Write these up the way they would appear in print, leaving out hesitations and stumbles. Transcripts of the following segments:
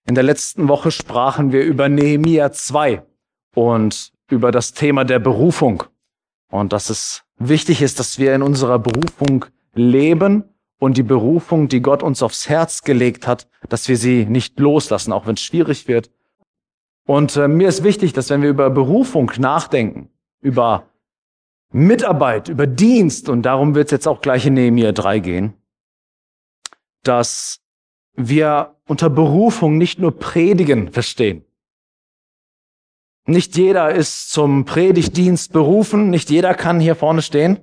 In der letzten Woche sprachen wir über Nehemia 2 und über das Thema der Berufung. Und dass es wichtig ist, dass wir in unserer Berufung leben und die Berufung, die Gott uns aufs Herz gelegt hat, dass wir sie nicht loslassen, auch wenn es schwierig wird. Und mir ist wichtig, dass wenn wir über Berufung nachdenken, über Mitarbeit, über Dienst, und darum wird es jetzt auch gleich in Nehemia 3 gehen, dass wir unter Berufung nicht nur Predigen verstehen. Nicht jeder ist zum Predigtdienst berufen, nicht jeder kann hier vorne stehen.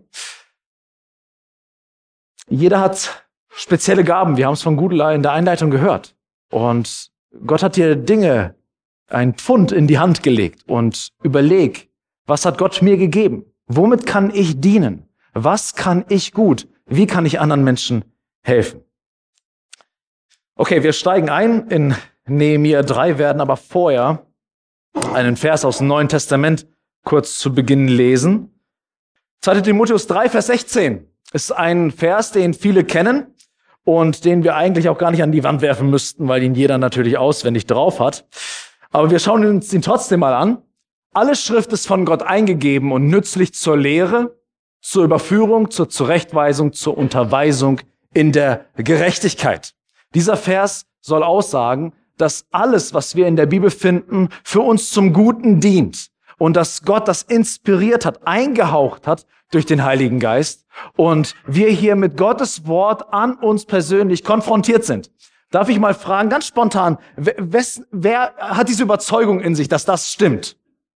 Jeder hat spezielle Gaben, wir haben es von Gudela in der Einleitung gehört. Und Gott hat dir Dinge, ein Pfund in die Hand gelegt und überleg, was hat Gott mir gegeben? Womit kann ich dienen? Was kann ich gut? Wie kann ich anderen Menschen helfen? Okay, wir steigen ein in Nehemia 3, werden aber vorher einen Vers aus dem Neuen Testament kurz zu Beginn lesen. 2. Timotheus 3, Vers 16 ist ein Vers, den viele kennen und den wir eigentlich auch gar nicht an die Wand werfen müssten, weil ihn jeder natürlich auswendig drauf hat. Aber wir schauen uns ihn trotzdem mal an. Alle Schrift ist von Gott eingegeben und nützlich zur Lehre, zur Überführung, zur Zurechtweisung, zur Unterweisung in der Gerechtigkeit. Dieser Vers soll aussagen, dass alles, was wir in der Bibel finden, für uns zum Guten dient und dass Gott das inspiriert hat, eingehaucht hat durch den Heiligen Geist und wir hier mit Gottes Wort an uns persönlich konfrontiert sind. Darf ich mal fragen, ganz spontan, wer hat diese Überzeugung in sich, dass das stimmt?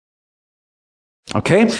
Okay.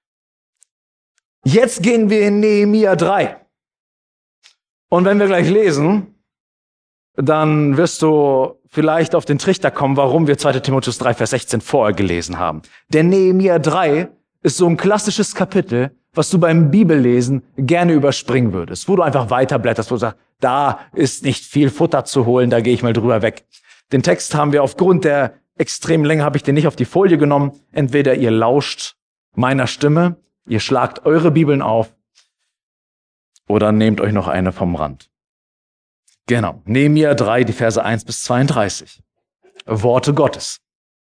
Jetzt gehen wir in Nehemia 3. Und wenn wir gleich lesen, dann wirst du vielleicht auf den Trichter kommen, warum wir 2. Timotheus 3, Vers 16 vorher gelesen haben. Denn Nehemia 3 ist so ein klassisches Kapitel, was du beim Bibellesen gerne überspringen würdest, wo du einfach weiterblätterst, wo du sagst, da ist nicht viel Futter zu holen, da gehe ich mal drüber weg. Den Text haben wir aufgrund der extremen Länge, habe ich den nicht auf die Folie genommen. Entweder ihr lauscht meiner Stimme, ihr schlagt eure Bibeln auf oder nehmt euch noch eine vom Rand. Genau, Nehemia 3, die Verse 1 bis 32. Worte Gottes.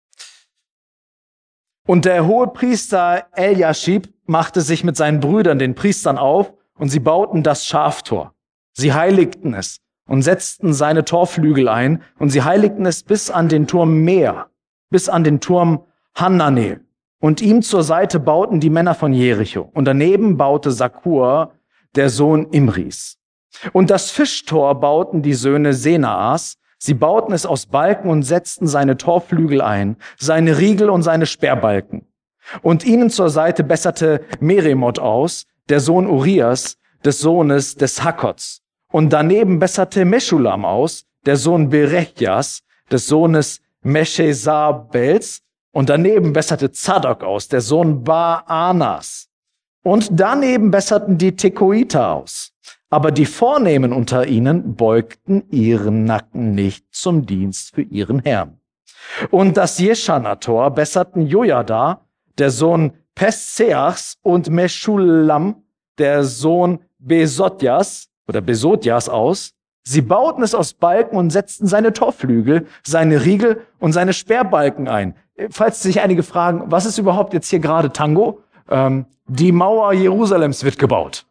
Und der Hohepriester Eliaschib machte sich mit seinen Brüdern, den Priestern, auf, und sie bauten das Schaftor. Sie heiligten es und setzten seine Torflügel ein, und sie heiligten es bis an den Turm Meer, bis an den Turm Hananel. Und ihm zur Seite bauten die Männer von Jericho. Und daneben baute Sakur, der Sohn Imris. Und das Fischtor bauten die Söhne Senaas. Sie bauten es aus Balken und setzten seine Torflügel ein, seine Riegel und seine Sperrbalken. Und ihnen zur Seite besserte Meremoth aus, der Sohn Urias, des Sohnes des Hakkots. Und daneben besserte Meschulam aus, der Sohn Berechjas, des Sohnes Meschesabels. Und daneben besserte Zadok aus, der Sohn Baanas. Und daneben besserten die Tekoiter aus. Aber die Vornehmen unter ihnen beugten ihren Nacken nicht zum Dienst für ihren Herrn. Und das Jeschanator besserten Jojada, der Sohn Pesseachs, und Meschulam, der Sohn Besodjas aus. Sie bauten es aus Balken und setzten seine Torflügel, seine Riegel und seine Sperrbalken ein. Falls sich einige fragen, was ist überhaupt jetzt hier gerade Tango? Die Mauer Jerusalems wird gebaut,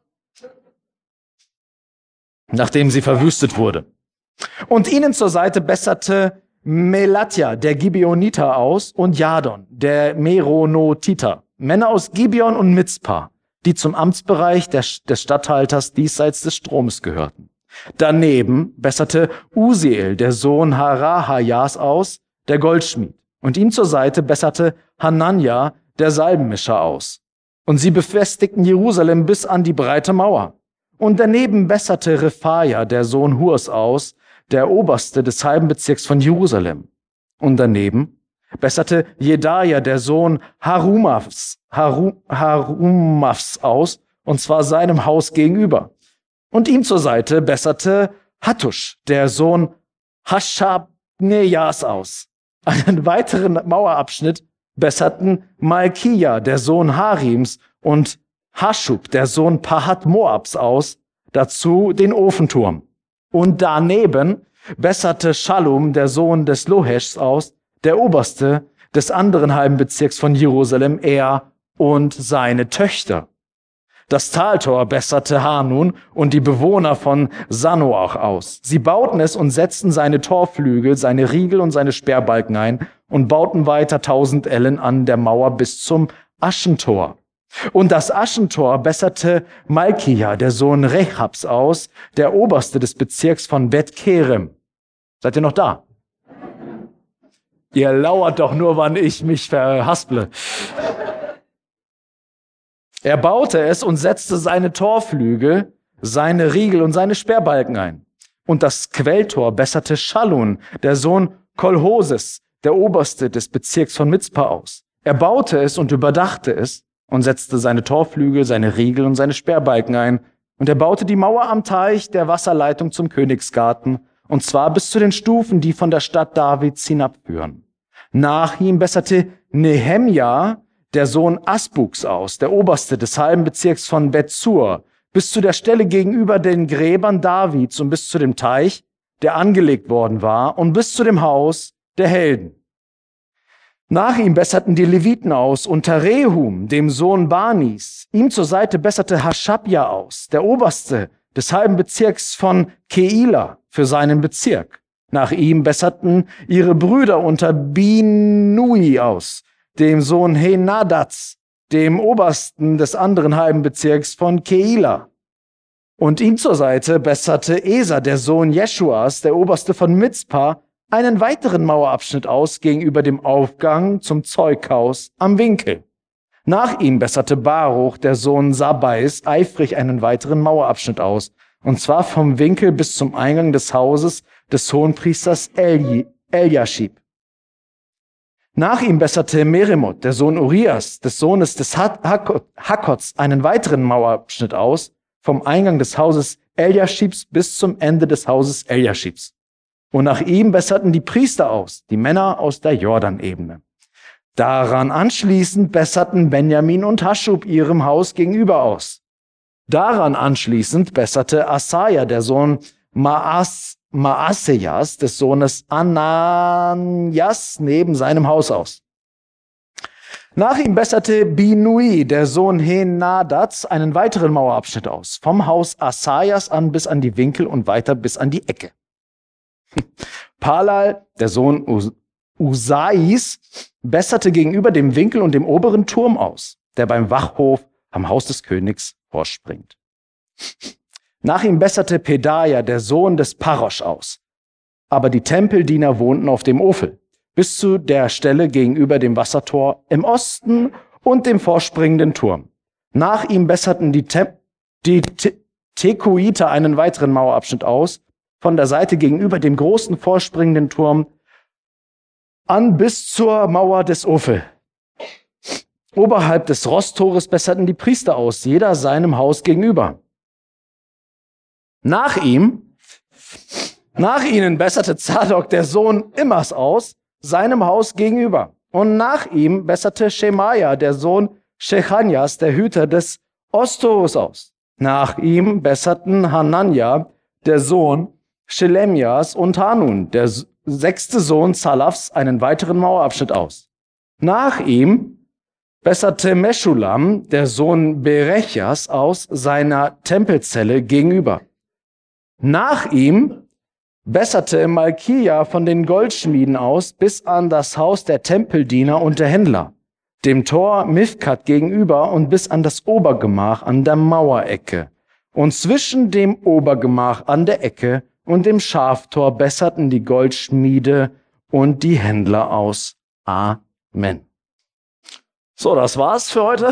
nachdem sie verwüstet wurde. Und ihnen zur Seite besserte Melatja, der Gibeoniter, aus, und Jadon, der Meronotiter, Männer aus Gibeon und Mizpah, die zum Amtsbereich des Statthalters diesseits des Stroms gehörten. Daneben besserte Usiel, der Sohn Harahajas, aus, der Goldschmied. Und ihm zur Seite besserte Hanania, der Salbenmischer, aus. Und sie befestigten Jerusalem bis an die breite Mauer. Und daneben besserte Rephaia, der Sohn Hurs, aus, der Oberste des halben Bezirks von Jerusalem. Und daneben besserte Jedaja, der Sohn Harumafs aus, und zwar seinem Haus gegenüber. Und ihm zur Seite besserte Hattusch, der Sohn Haschabnejas, aus. Einen weiteren Mauerabschnitt besserten Malkia, der Sohn Harims, und Haschub, der Sohn Pahat Moabs, aus, dazu den Ofenturm. Und daneben besserte Schallum, der Sohn des Loheschs, aus, der Oberste des anderen halben Bezirks von Jerusalem, er und seine Töchter. Das Taltor besserte Hanun und die Bewohner von Sanoach aus. Sie bauten es und setzten seine Torflügel, seine Riegel und seine Sperrbalken ein und bauten weiter 1000 Ellen an der Mauer bis zum Aschentor. Und das Aschentor besserte Malkia, der Sohn Rechabs, aus, der Oberste des Bezirks von Bet-Kerem. Seid ihr noch da? Ihr lauert doch nur, wann ich mich verhasple. Er baute es und setzte seine Torflügel, seine Riegel und seine Sperrbalken ein. Und das Quelltor besserte Schallun, der Sohn Kolhoses, der Oberste des Bezirks von Mizpah, aus. Er baute es und überdachte es und setzte seine Torflügel, seine Riegel und seine Sperrbalken ein. Und er baute die Mauer am Teich der Wasserleitung zum Königsgarten, und zwar bis zu den Stufen, die von der Stadt Davids hinabführen. Nach ihm besserte Nehemja, der Sohn Asbuks, aus, der Oberste des halben Bezirks von Bethsur, bis zu der Stelle gegenüber den Gräbern Davids und bis zu dem Teich, der angelegt worden war, und bis zu dem Haus der Helden. Nach ihm besserten die Leviten aus unter Rehum, dem Sohn Banis. Ihm zur Seite besserte Haschabja aus, der Oberste des halben Bezirks von Keila, für seinen Bezirk. Nach ihm besserten ihre Brüder unter Binui aus, dem Sohn Henadats, dem Obersten des anderen halben Bezirks von Keila. Und ihm zur Seite besserte Esa, der Sohn Jeschuas, der Oberste von Mizpah, einen weiteren Mauerabschnitt aus gegenüber dem Aufgang zum Zeughaus am Winkel. Nach ihm besserte Baruch, der Sohn Sabais, eifrig einen weiteren Mauerabschnitt aus, und zwar vom Winkel bis zum Eingang des Hauses des Hohenpriesters Eliaschib. Nach ihm besserte Meremot, der Sohn Urias, des Sohnes des Hakkots, einen weiteren Mauerabschnitt aus, vom Eingang des Hauses Eliaschibs bis zum Ende des Hauses Eliaschibs. Und nach ihm besserten die Priester aus, die Männer aus der Jordanebene. Daran anschließend besserten Benjamin und Haschub ihrem Haus gegenüber aus. Daran anschließend besserte Asaja, der Sohn Maasejas, des Sohnes Ananias, neben seinem Haus aus. Nach ihm besserte Binui, der Sohn Henadats, einen weiteren Mauerabschnitt aus, vom Haus Asajas an bis an die Winkel und weiter bis an die Ecke. Palal, der Sohn Usais, besserte gegenüber dem Winkel und dem oberen Turm aus, der beim Wachhof am Haus des Königs vorspringt. Nach ihm besserte Pedaja, der Sohn des Parosch, aus. Aber die Tempeldiener wohnten auf dem Ofel, bis zu der Stelle gegenüber dem Wassertor im Osten und dem vorspringenden Turm. Nach ihm besserten die Tekuiter einen weiteren Mauerabschnitt aus, von der Seite gegenüber dem großen vorspringenden Turm an bis zur Mauer des Ofel. Oberhalb des Rosttores besserten die Priester aus, jeder seinem Haus gegenüber. Nach ihnen besserte Zadok, der Sohn Immers, aus, seinem Haus gegenüber. Und nach ihm besserte Schemaja, der Sohn Shechanjas, der Hüter des Osttoros, aus. Nach ihm besserten Hanania, der Sohn Schelemjas, und Hanun, der 6. Sohn Zalafs, einen weiteren Mauerabschnitt aus. Nach ihm besserte Meschulam, der Sohn Berechjas, aus, seiner Tempelzelle gegenüber. Nach ihm besserte Malkia von den Goldschmieden aus bis an das Haus der Tempeldiener und der Händler, dem Tor Mifkat gegenüber und bis an das Obergemach an der Mauerecke. Und zwischen dem Obergemach an der Ecke und dem Schaftor besserten die Goldschmiede und die Händler aus. Amen. So, das war's für heute.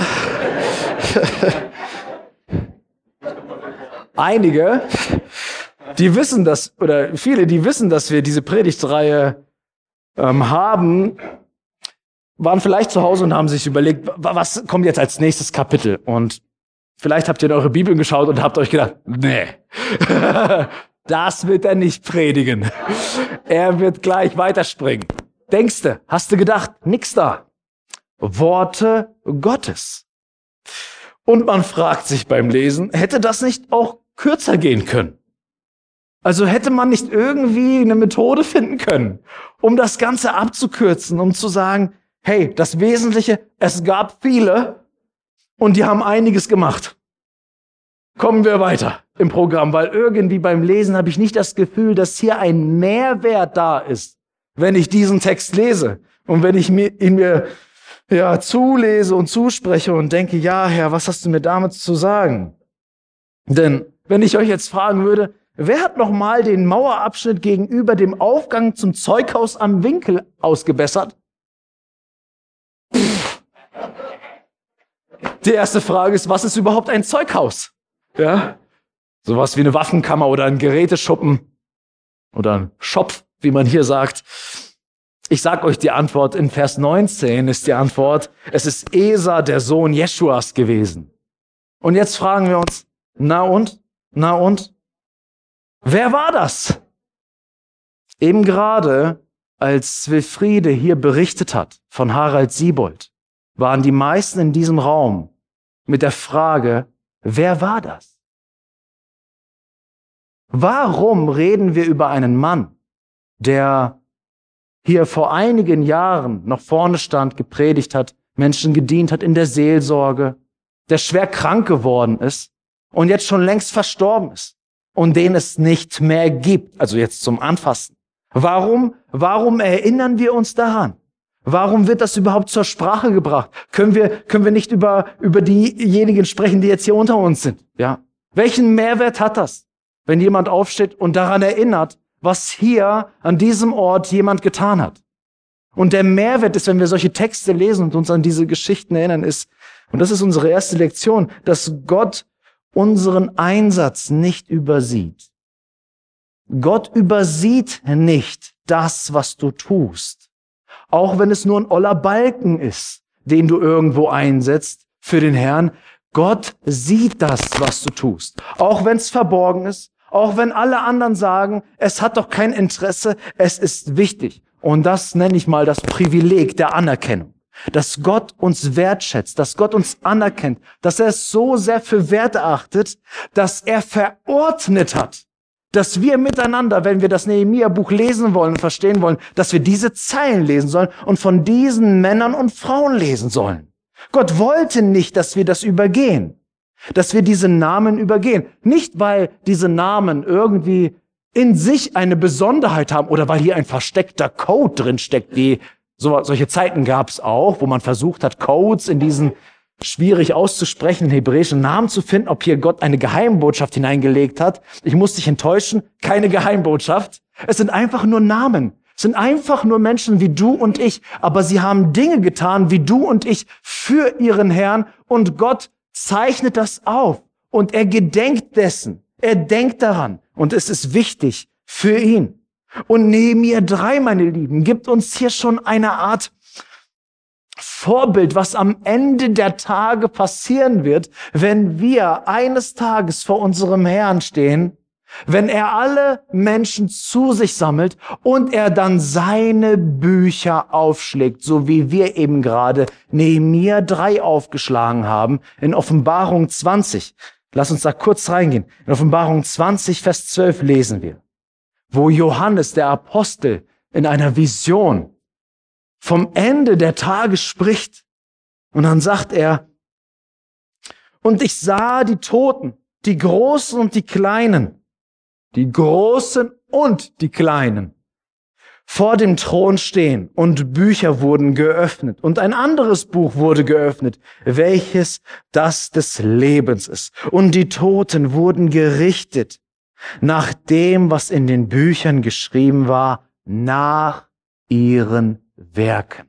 Einige, die wissen das, oder viele, die wissen, dass wir diese Predigtreihe haben, waren vielleicht zu Hause und haben sich überlegt, was kommt jetzt als nächstes Kapitel? Und vielleicht habt ihr in eure Bibeln geschaut und habt euch gedacht, nee, das wird er nicht predigen. Er wird gleich weiterspringen. Denkste, hast du gedacht, nix da. Worte Gottes. Und man fragt sich beim Lesen, hätte das nicht auch kürzer gehen können? Also hätte man nicht irgendwie eine Methode finden können, um das Ganze abzukürzen, um zu sagen, hey, das Wesentliche, es gab viele und die haben einiges gemacht. Kommen wir weiter im Programm, weil irgendwie beim Lesen habe ich nicht das Gefühl, dass hier ein Mehrwert da ist, wenn ich diesen Text lese und wenn ich ihn mir zulese und zuspreche und denke, ja, Herr, was hast du mir damit zu sagen? Denn wenn ich euch jetzt fragen würde, wer hat noch mal den Mauerabschnitt gegenüber dem Aufgang zum Zeughaus am Winkel ausgebessert? Die erste Frage ist, was ist überhaupt ein Zeughaus? Ja, sowas wie eine Waffenkammer oder ein Geräteschuppen oder ein Schopf, wie man hier sagt. Ich sag euch die Antwort, in Vers 19 ist die Antwort, es ist Esa, der Sohn Jeschuas gewesen. Und jetzt fragen wir uns, na und? Wer war das? Eben gerade, als Wilfriede hier berichtet hat von Harald Siebold, waren die meisten in diesem Raum mit der Frage, wer war das? Warum reden wir über einen Mann, der hier vor einigen Jahren noch vorne stand, gepredigt hat, Menschen gedient hat in der Seelsorge, der schwer krank geworden ist und jetzt schon längst verstorben ist und den es nicht mehr gibt, also jetzt zum Anfassen? Warum erinnern wir uns daran? Warum wird das überhaupt zur Sprache gebracht? Können wir nicht über diejenigen sprechen, die jetzt hier unter uns sind? Ja. Welchen Mehrwert hat das, wenn jemand aufsteht und daran erinnert, was hier an diesem Ort jemand getan hat? Und der Mehrwert ist, wenn wir solche Texte lesen und uns an diese Geschichten erinnern, ist, und das ist unsere erste Lektion, dass Gott unseren Einsatz nicht übersieht. Gott übersieht nicht das, was du tust. Auch wenn es nur ein oller Balken ist, den du irgendwo einsetzt für den Herrn. Gott sieht das, was du tust. Auch wenn es verborgen ist, auch wenn alle anderen sagen, es hat doch kein Interesse, es ist wichtig. Und das nenne ich mal das Privileg der Anerkennung. Dass Gott uns wertschätzt, dass Gott uns anerkennt, dass er es so sehr für wert erachtet, dass er verordnet hat, dass wir miteinander, wenn wir das Nehemia-Buch lesen wollen und verstehen wollen, dass wir diese Zeilen lesen sollen und von diesen Männern und Frauen lesen sollen. Gott wollte nicht, dass wir das übergehen, dass wir diese Namen übergehen. Nicht, weil diese Namen irgendwie in sich eine Besonderheit haben oder weil hier ein versteckter Code drin steckt. Solche Zeiten gab es auch, wo man versucht hat, Codes in diesen schwierig auszusprechenden hebräischen Namen zu finden, ob hier Gott eine Geheimbotschaft hineingelegt hat. Ich muss dich enttäuschen, keine Geheimbotschaft. Es sind einfach nur Namen. Es sind einfach nur Menschen wie du und ich, aber sie haben Dinge getan wie du und ich für ihren Herrn und Gott zeichnet das auf und er gedenkt dessen. Er denkt daran und es ist wichtig für ihn. Und Nehemia 3, meine Lieben, gibt uns hier schon eine Art Vorbild, was am Ende der Tage passieren wird, wenn wir eines Tages vor unserem Herrn stehen, wenn er alle Menschen zu sich sammelt und er dann seine Bücher aufschlägt, so wie wir eben gerade Nehemia 3 aufgeschlagen haben, in Offenbarung 20. Lass uns da kurz reingehen. In Offenbarung 20, Vers 12 lesen wir, wo Johannes, der Apostel, in einer Vision vom Ende der Tage spricht. Und dann sagt er, und ich sah die Toten, die Großen und die Kleinen, vor dem Thron stehen und Bücher wurden geöffnet und ein anderes Buch wurde geöffnet, welches das des Lebens ist. Und die Toten wurden gerichtet nach dem, was in den Büchern geschrieben war, nach ihren Werken.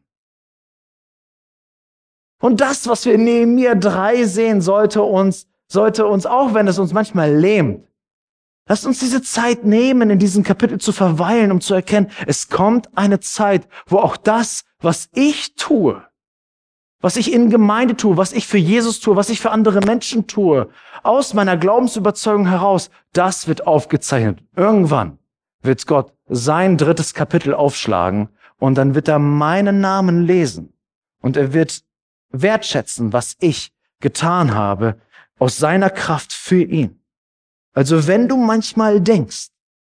Und das, was wir in Nehemia 3 sehen, sollte uns, auch wenn es uns manchmal lähmt, lasst uns diese Zeit nehmen, in diesem Kapitel zu verweilen, um zu erkennen, es kommt eine Zeit, wo auch das, was ich tue, was ich in Gemeinde tue, was ich für Jesus tue, was ich für andere Menschen tue, aus meiner Glaubensüberzeugung heraus, das wird aufgezeichnet. Irgendwann wird Gott sein 3. Kapitel aufschlagen und dann wird er meinen Namen lesen und er wird wertschätzen, was ich getan habe, aus seiner Kraft für ihn. Also wenn du manchmal denkst,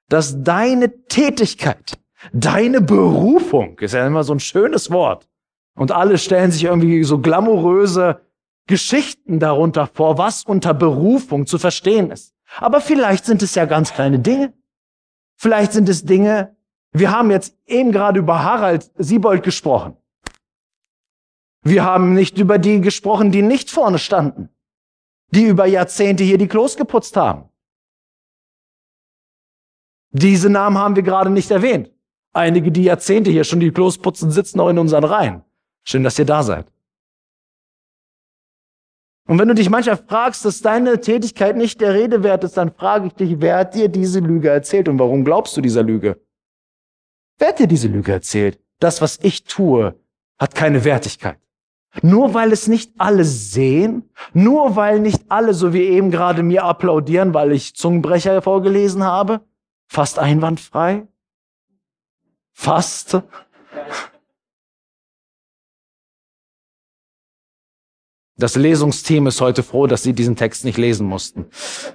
dass deine Tätigkeit, deine Berufung, ist ja immer so ein schönes Wort, und alle stellen sich irgendwie so glamouröse Geschichten darunter vor, was unter Berufung zu verstehen ist. Aber vielleicht sind es ja ganz kleine Dinge. Vielleicht sind es Dinge, wir haben jetzt eben gerade über Harald Siebold gesprochen. Wir haben nicht über die gesprochen, die nicht vorne standen, die über Jahrzehnte hier die Klos geputzt haben. Diese Namen haben wir gerade nicht erwähnt. Einige, die Jahrzehnte hier schon die Klos putzen, sitzen noch in unseren Reihen. Schön, dass ihr da seid. Und wenn du dich manchmal fragst, dass deine Tätigkeit nicht der Rede wert ist, dann frage ich dich, wer hat dir diese Lüge erzählt und warum glaubst du dieser Lüge? Wer hat dir diese Lüge erzählt? Das, was ich tue, hat keine Wertigkeit. Nur weil es nicht alle sehen, nur weil nicht alle, so wie eben gerade, mir applaudieren, weil ich Zungenbrecher vorgelesen habe, fast einwandfrei, fast. Das Lesungsteam ist heute froh, dass sie diesen Text nicht lesen mussten.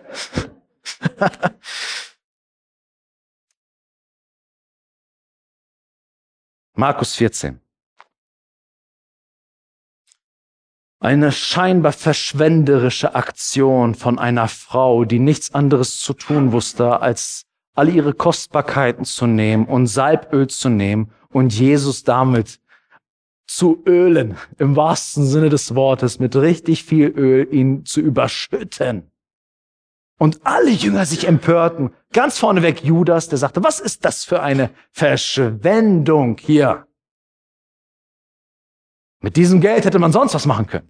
Markus 14. Eine scheinbar verschwenderische Aktion von einer Frau, die nichts anderes zu tun wusste, als alle ihre Kostbarkeiten zu nehmen und Salböl zu nehmen und Jesus damit zu ölen, im wahrsten Sinne des Wortes, mit richtig viel Öl ihn zu überschütten. Und alle Jünger sich empörten. Ganz vorneweg Judas, der sagte, was ist das für eine Verschwendung hier? Mit diesem Geld hätte man sonst was machen können.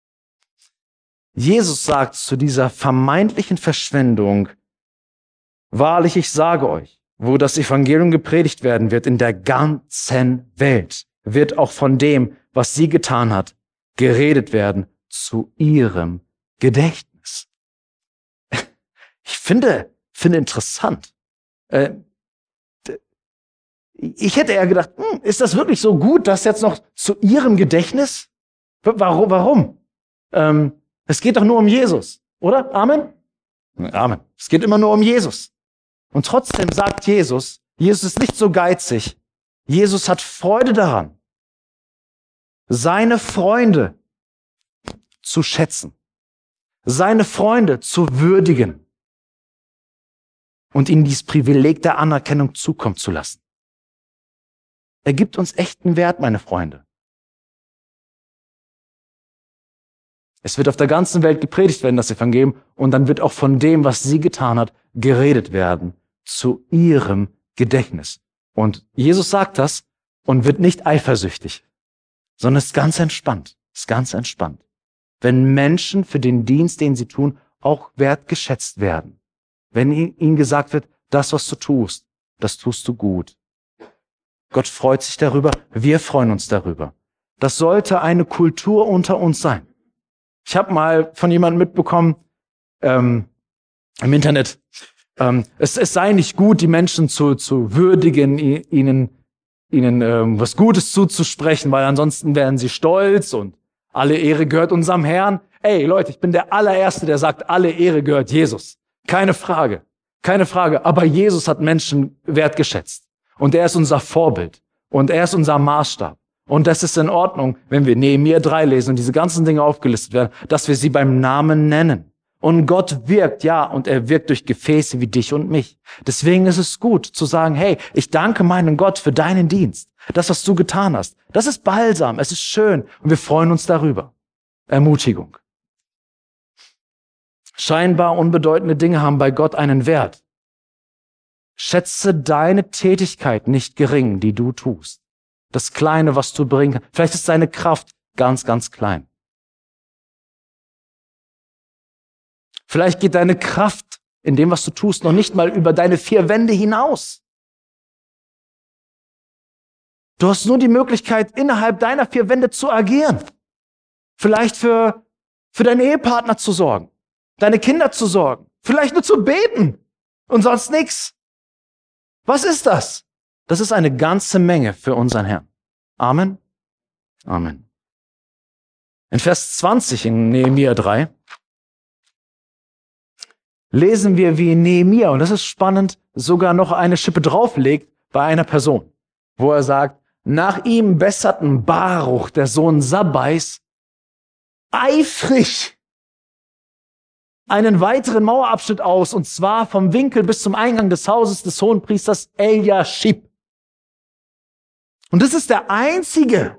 Jesus sagt zu dieser vermeintlichen Verschwendung, wahrlich, ich sage euch, wo das Evangelium gepredigt werden wird in der ganzen Welt, wird auch von dem, was sie getan hat, geredet werden zu ihrem Gedächtnis. Ich finde interessant. Ich hätte eher gedacht, ist das wirklich so gut, das jetzt noch zu ihrem Gedächtnis? Warum? Es geht doch nur um Jesus, oder? Amen? Amen. Es geht immer nur um Jesus. Und trotzdem sagt Jesus ist nicht so geizig. Jesus hat Freude daran, seine Freunde zu schätzen, seine Freunde zu würdigen und ihnen dieses Privileg der Anerkennung zukommen zu lassen. Er gibt uns echten Wert, meine Freunde. Es wird auf der ganzen Welt gepredigt werden, das Evangelium, und dann wird auch von dem, was sie getan hat, geredet werden, zu ihrem Gedächtnis. Und Jesus sagt das und wird nicht eifersüchtig, sondern ist ganz entspannt. Ist ganz entspannt. Wenn Menschen für den Dienst, den sie tun, auch wertgeschätzt werden. Wenn ihnen gesagt wird, das, was du tust, das tust du gut. Gott freut sich darüber, wir freuen uns darüber. Das sollte eine Kultur unter uns sein. Ich habe mal von jemandem mitbekommen, im Internet, es sei nicht gut, die Menschen zu würdigen, ihnen was Gutes zuzusprechen, weil ansonsten werden sie stolz und alle Ehre gehört unserem Herrn. Ey Leute, ich bin der allererste, der sagt, alle Ehre gehört Jesus. Keine Frage. Aber Jesus hat Menschen wertgeschätzt. Und er ist unser Vorbild. Und er ist unser Maßstab. Und das ist in Ordnung, wenn wir Nehemia 3 lesen und diese ganzen Dinge aufgelistet werden, dass wir sie beim Namen nennen. Und Gott wirkt, ja, und er wirkt durch Gefäße wie dich und mich. Deswegen ist es gut zu sagen, hey, ich danke meinem Gott für deinen Dienst. Das, was du getan hast, das ist balsam, es ist schön und wir freuen uns darüber. Ermutigung. Scheinbar unbedeutende Dinge haben bei Gott einen Wert. Schätze deine Tätigkeit nicht gering, die du tust. Das Kleine, was du bringen kannst. Vielleicht ist deine Kraft ganz, ganz klein. Vielleicht geht deine Kraft in dem, was du tust, noch nicht mal über deine 4 Wände hinaus. Du hast nur die Möglichkeit, innerhalb deiner 4 Wände zu agieren. Vielleicht für deinen Ehepartner zu sorgen, deine Kinder zu sorgen, vielleicht nur zu beten und sonst nichts. Was ist das? Das ist eine ganze Menge für unseren Herrn. Amen. Amen. In Vers 20 in Nehemia 3 lesen wir, wie Nehemia, und das ist spannend, sogar noch eine Schippe drauflegt bei einer Person, wo er sagt, nach ihm besserten Baruch, der Sohn Sabbais, eifrig einen weiteren Mauerabschnitt aus, und zwar vom Winkel bis zum Eingang des Hauses des Hohenpriesters Eljaschib. Und das ist der einzige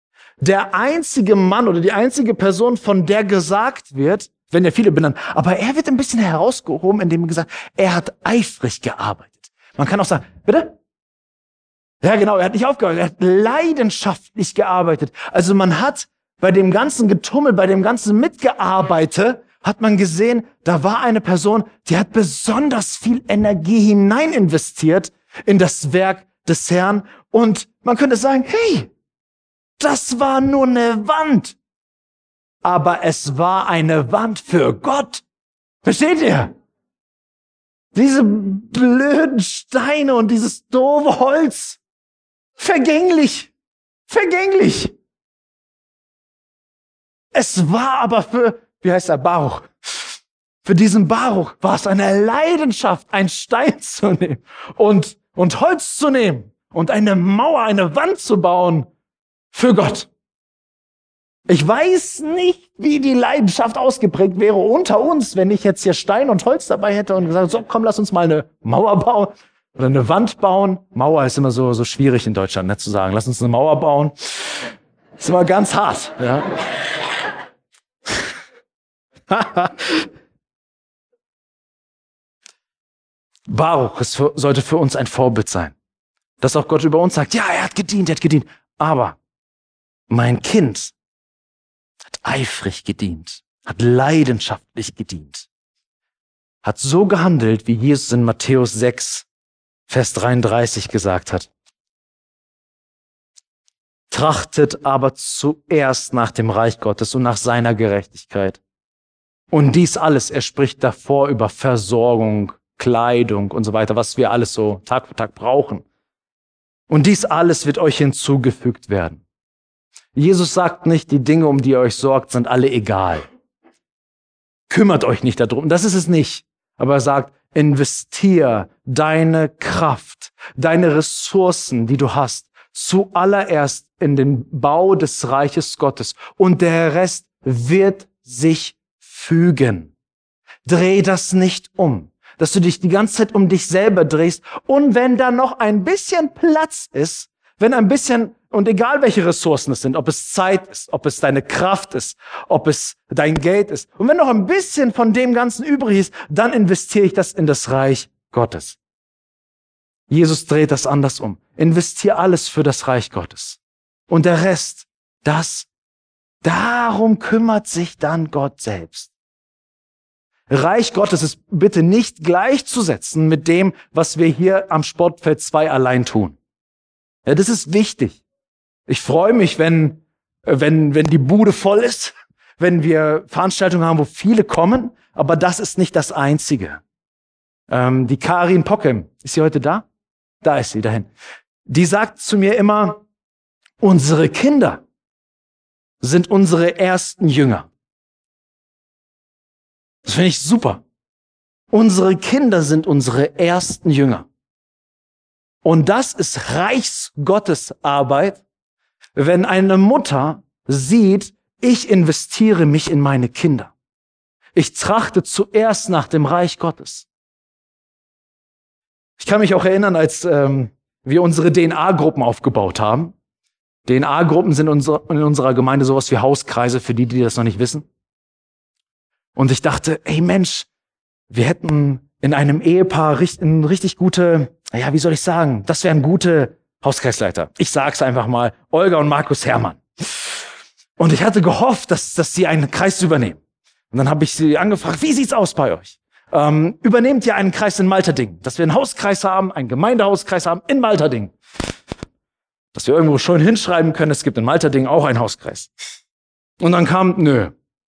Mann oder die einzige Person, von der gesagt wird, wenn ja viele benannt, aber er wird ein bisschen herausgehoben, indem gesagt, er hat eifrig gearbeitet. Man kann auch sagen, bitte? Ja, genau, er hat nicht aufgehört, er hat leidenschaftlich gearbeitet. Also man hat bei dem ganzen Getummel, bei dem ganzen Mitgearbeitet, hat man gesehen, da war eine Person, die hat besonders viel Energie hinein investiert in das Werk des Herrn. Und man könnte sagen, hey, das war nur eine Wand. Aber es war eine Wand für Gott. Versteht ihr? Diese blöden Steine und dieses doofe Holz. Vergänglich. Vergänglich. Es war aber für, wie heißt er, Baruch. Für diesen Baruch war es eine Leidenschaft, einen Stein zu nehmen und Holz zu nehmen und eine Mauer, eine Wand zu bauen für Gott. Ich weiß nicht, wie die Leidenschaft ausgeprägt wäre unter uns, wenn ich jetzt hier Stein und Holz dabei hätte und gesagt, so komm, lass uns mal eine Mauer bauen oder eine Wand bauen. Mauer ist immer so schwierig in Deutschland, nicht zu sagen. Lass uns eine Mauer bauen. Ist immer ganz hart, ja. Baruch sollte für uns ein Vorbild sein. Dass auch Gott über uns sagt, ja, er hat gedient. Aber mein Kind hat eifrig gedient, hat leidenschaftlich gedient, hat so gehandelt, wie Jesus in Matthäus 6, Vers 33 gesagt hat. Trachtet aber zuerst nach dem Reich Gottes und nach seiner Gerechtigkeit. Und dies alles, er spricht davor über Versorgung, Kleidung und so weiter, was wir alles so Tag für Tag brauchen. Und dies alles wird euch hinzugefügt werden. Jesus sagt nicht, die Dinge, um die ihr euch sorgt, sind alle egal. Kümmert euch nicht darum, das ist es nicht. Aber er sagt, investier deine Kraft, deine Ressourcen, die du hast, zuallererst in den Bau des Reiches Gottes. Und der Rest wird sich fügen. Dreh das nicht um, dass du dich die ganze Zeit um dich selber drehst. Und wenn da noch ein bisschen Platz ist, wenn ein bisschen, und egal welche Ressourcen es sind, ob es Zeit ist, ob es deine Kraft ist, ob es dein Geld ist, und wenn noch ein bisschen von dem Ganzen übrig ist, dann investiere ich das in das Reich Gottes. Jesus dreht das anders um. Investiere alles für das Reich Gottes. Und der Rest, darum kümmert sich dann Gott selbst. Reich Gottes ist bitte nicht gleichzusetzen mit dem, was wir hier am Sportfeld 2 allein tun. Ja, das ist wichtig. Ich freue mich, wenn die Bude voll ist, wenn wir Veranstaltungen haben, wo viele kommen, aber das ist nicht das Einzige. Die Karin Pockem, ist sie heute da? Da ist sie, dahin. Die sagt zu mir immer, unsere Kinder sind unsere ersten Jünger. Das finde ich super. Unsere Kinder sind unsere ersten Jünger. Und das ist Reichsgottesarbeit, wenn eine Mutter sieht, ich investiere mich in meine Kinder. Ich trachte zuerst nach dem Reich Gottes. Ich kann mich auch erinnern, als wir unsere DNA-Gruppen aufgebaut haben. DNA-Gruppen sind in unserer Gemeinde sowas wie Hauskreise, für die das noch nicht wissen. Und ich dachte, ey Mensch, wir hätten in einem Ehepaar eine richtig gute, ja, wie soll ich sagen, das wären gute Hauskreisleiter. Ich sag's einfach mal, Olga und Markus Herrmann. Und ich hatte gehofft, dass sie einen Kreis übernehmen. Und dann habe ich sie angefragt, wie sieht's aus bei euch? Übernehmt ihr einen Kreis in Malterding? Dass wir einen Hauskreis haben, einen Gemeindehauskreis haben in Malterding. Dass wir irgendwo schön hinschreiben können, es gibt in Malterding auch einen Hauskreis. Und dann kam, nö.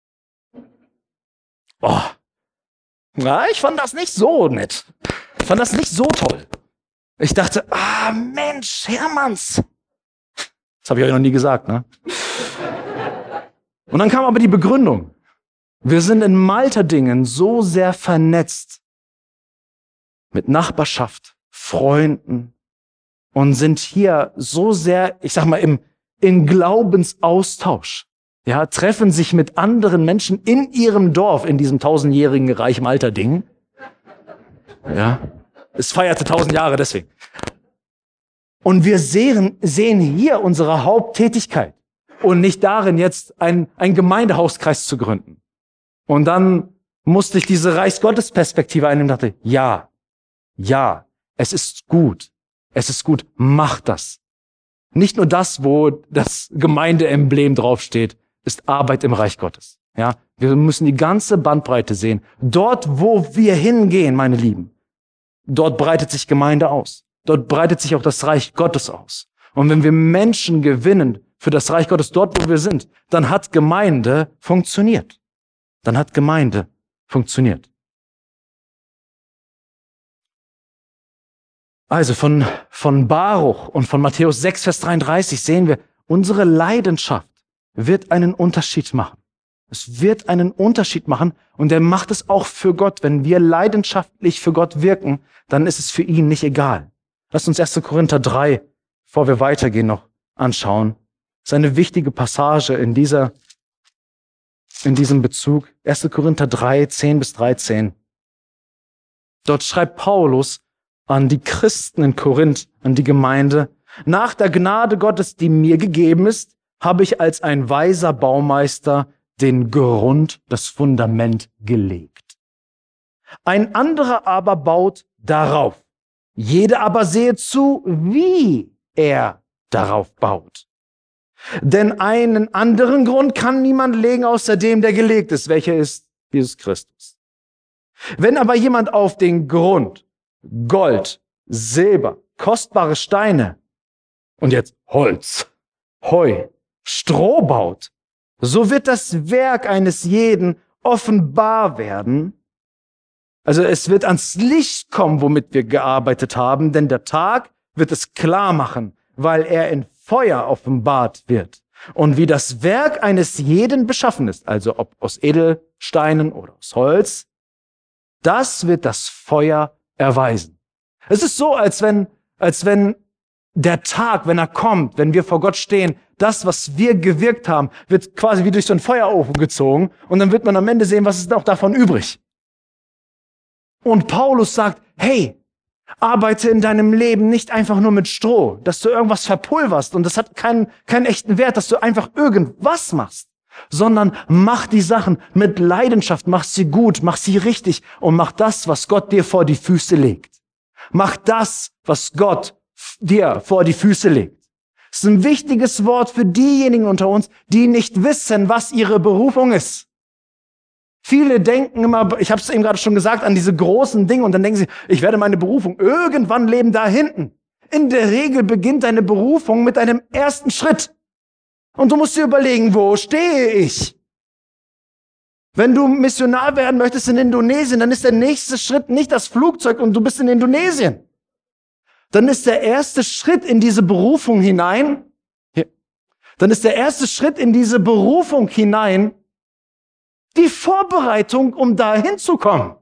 Oh. Ja, ich fand das nicht so nett. Ich fand das nicht so toll. Ich dachte, Mensch, Hermanns. Das habe ich euch noch nie gesagt, ne? Und dann kam aber die Begründung. Wir sind in Malterdingen so sehr vernetzt mit Nachbarschaft, Freunden und sind hier so sehr, ich sag mal, im Glaubensaustausch. Ja, treffen sich mit anderen Menschen in ihrem Dorf, in diesem 1000-jährigen Reich Malterdingen. Ja, es feierte 1000 Jahre deswegen. Und wir sehen hier unsere Haupttätigkeit und nicht darin, jetzt einen Gemeindehauskreis zu gründen. Und dann musste ich diese Reichsgottesperspektive einnehmen und dachte, ja, es ist gut, mach das. Nicht nur das, wo das Gemeindeemblem draufsteht, ist Arbeit im Reich Gottes. Ja, wir müssen die ganze Bandbreite sehen. Dort, wo wir hingehen, meine Lieben, dort breitet sich Gemeinde aus. Dort breitet sich auch das Reich Gottes aus. Und wenn wir Menschen gewinnen für das Reich Gottes dort, wo wir sind, dann hat Gemeinde funktioniert. Also von Baruch und von Matthäus 6, Vers 33 sehen wir, unsere Leidenschaft wird einen Unterschied machen. Es wird einen Unterschied machen und er macht es auch für Gott. Wenn wir leidenschaftlich für Gott wirken, dann ist es für ihn nicht egal. Lasst uns 1. Korinther 3, bevor wir weitergehen, noch anschauen. Das ist eine wichtige Passage in diesem Bezug. 1. Korinther 3, 10 bis 13. Dort schreibt Paulus an die Christen in Korinth, an die Gemeinde, nach der Gnade Gottes, die mir gegeben ist, habe ich als ein weiser Baumeister den Grund, das Fundament gelegt. Ein anderer aber baut darauf. Jeder aber sehe zu, wie er darauf baut. Denn einen anderen Grund kann niemand legen, außer dem, der gelegt ist, welcher ist Jesus Christus. Wenn aber jemand auf den Grund Gold, Silber, kostbare Steine und jetzt Holz, Heu, Stroh baut, so wird das Werk eines jeden offenbar werden. Also es wird ans Licht kommen, womit wir gearbeitet haben, denn der Tag wird es klar machen, weil er in Feuer offenbart wird. Und wie das Werk eines jeden beschaffen ist, also ob aus Edelsteinen oder aus Holz, das wird das Feuer erweisen. Es ist so, als wenn der Tag, wenn er kommt, wenn wir vor Gott stehen, das, was wir gewirkt haben, wird quasi wie durch so einen Feuerofen gezogen und dann wird man am Ende sehen, was ist noch davon übrig. Und Paulus sagt, hey, arbeite in deinem Leben nicht einfach nur mit Stroh, dass du irgendwas verpulverst und das hat keinen echten Wert, dass du einfach irgendwas machst, sondern mach die Sachen mit Leidenschaft, mach sie gut, mach sie richtig und mach das, was Gott dir vor die Füße legt. Mach das, was Gott dir vor die Füße legt. Das ist ein wichtiges Wort für diejenigen unter uns, die nicht wissen, was ihre Berufung ist. Viele denken immer, ich habe es eben gerade schon gesagt, an diese großen Dinge und dann denken sie, ich werde meine Berufung irgendwann leben da hinten. In der Regel beginnt deine Berufung mit einem ersten Schritt. Und du musst dir überlegen, wo stehe ich? Wenn du Missionar werden möchtest in Indonesien, dann ist der nächste Schritt nicht das Flugzeug und du bist in Indonesien. Dann ist der erste Schritt in diese Berufung hinein, die Vorbereitung, um dahin zu kommen.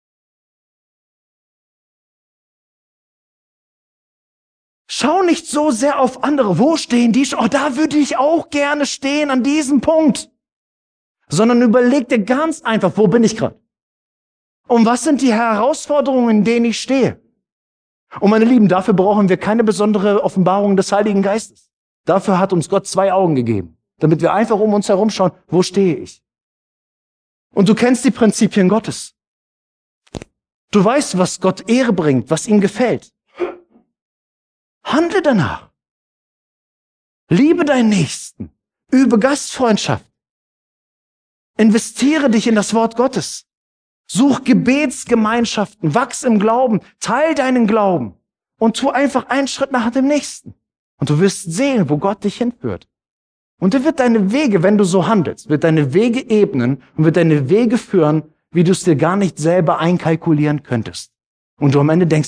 Schau nicht so sehr auf andere. Wo stehen die? Oh, da würde ich auch gerne stehen, an diesem Punkt. Sondern überleg dir ganz einfach, wo bin ich gerade? Und was sind die Herausforderungen, in denen ich stehe? Und meine Lieben, dafür brauchen wir keine besondere Offenbarung des Heiligen Geistes. Dafür hat uns Gott 2 Augen gegeben, damit wir einfach um uns herum schauen, wo stehe ich? Und du kennst die Prinzipien Gottes. Du weißt, was Gott Ehre bringt, was ihm gefällt. Handle danach. Liebe deinen Nächsten. Übe Gastfreundschaft. Investiere dich in das Wort Gottes. Such Gebetsgemeinschaften, wachs im Glauben, teil deinen Glauben und tu einfach einen Schritt nach dem nächsten. Und du wirst sehen, wo Gott dich hinführt. Und er wird deine Wege, wenn du so handelst, wird deine Wege ebnen und wird deine Wege führen, wie du es dir gar nicht selber einkalkulieren könntest. Und du am Ende denkst,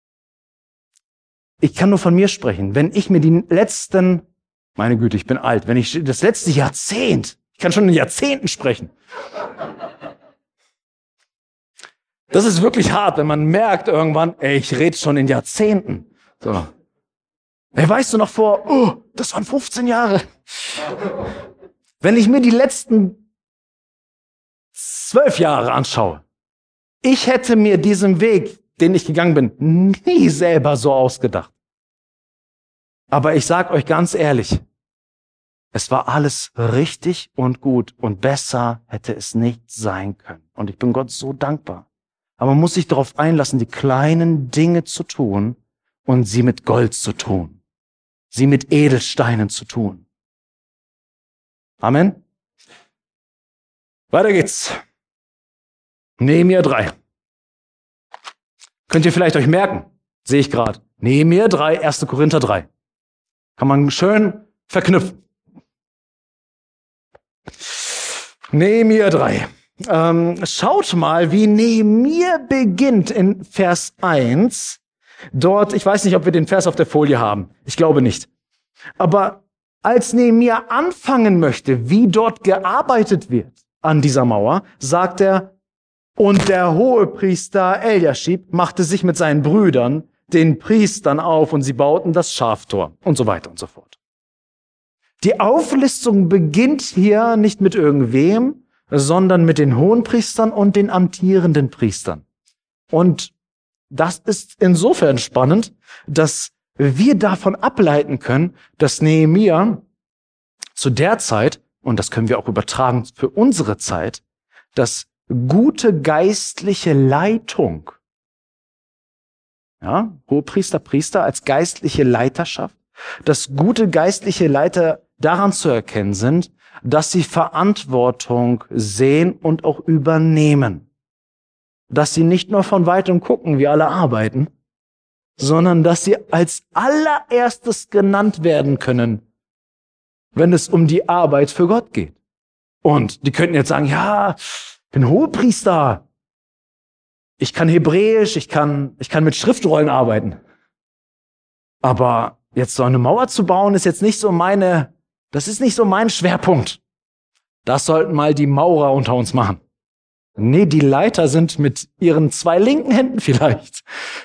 ich kann nur von mir sprechen, wenn ich mir meine Güte, ich bin alt, wenn ich das letzte Jahrzehnt Ich kann schon in Jahrzehnten sprechen. Das ist wirklich hart, wenn man merkt irgendwann, ey, ich rede schon in Jahrzehnten. So. Ey, weißt du noch das waren 15 Jahre. Wenn ich mir die letzten 12 Jahre anschaue, ich hätte mir diesen Weg, den ich gegangen bin, nie selber so ausgedacht. Aber ich sag euch ganz ehrlich, es war alles richtig und gut und besser hätte es nicht sein können. Und ich bin Gott so dankbar. Aber man muss sich darauf einlassen, die kleinen Dinge zu tun und sie mit Gold zu tun. Sie mit Edelsteinen zu tun. Amen. Weiter geht's. Nehemia 3. Könnt ihr vielleicht euch merken, sehe ich gerade. Nehemia 3, 1. Korinther 3. Kann man schön verknüpfen. Nehemia 3. Schaut mal, wie Nehemia beginnt in Vers 1. Dort, ich weiß nicht, ob wir den Vers auf der Folie haben. Ich glaube nicht. Aber als Nehemia anfangen möchte, wie dort gearbeitet wird an dieser Mauer, sagt er, und der Hohepriester Eliaschib machte sich mit seinen Brüdern, den Priestern, auf und sie bauten das Schaftor und so weiter und so fort. Die Auflistung beginnt hier nicht mit irgendwem, sondern mit den Hohenpriestern und den amtierenden Priestern. Und das ist insofern spannend, dass wir davon ableiten können, dass Nehemia zu der Zeit, und das können wir auch übertragen für unsere Zeit, dass gute geistliche Leitung, ja, Hohepriester, Priester als geistliche Leiterschaft, dass gute geistliche Leiter daran zu erkennen sind, dass sie Verantwortung sehen und auch übernehmen. Dass sie nicht nur von weitem gucken, wie alle arbeiten, sondern dass sie als allererstes genannt werden können, wenn es um die Arbeit für Gott geht. Und die könnten jetzt sagen, ja, ich bin Hohepriester, ich kann Hebräisch, ich kann mit Schriftrollen arbeiten. Aber jetzt so eine Mauer zu bauen, ist jetzt nicht so das ist nicht so mein Schwerpunkt. Das sollten mal die Maurer unter uns machen. Nee, die Leiter sind mit ihren 2 linken Händen vielleicht.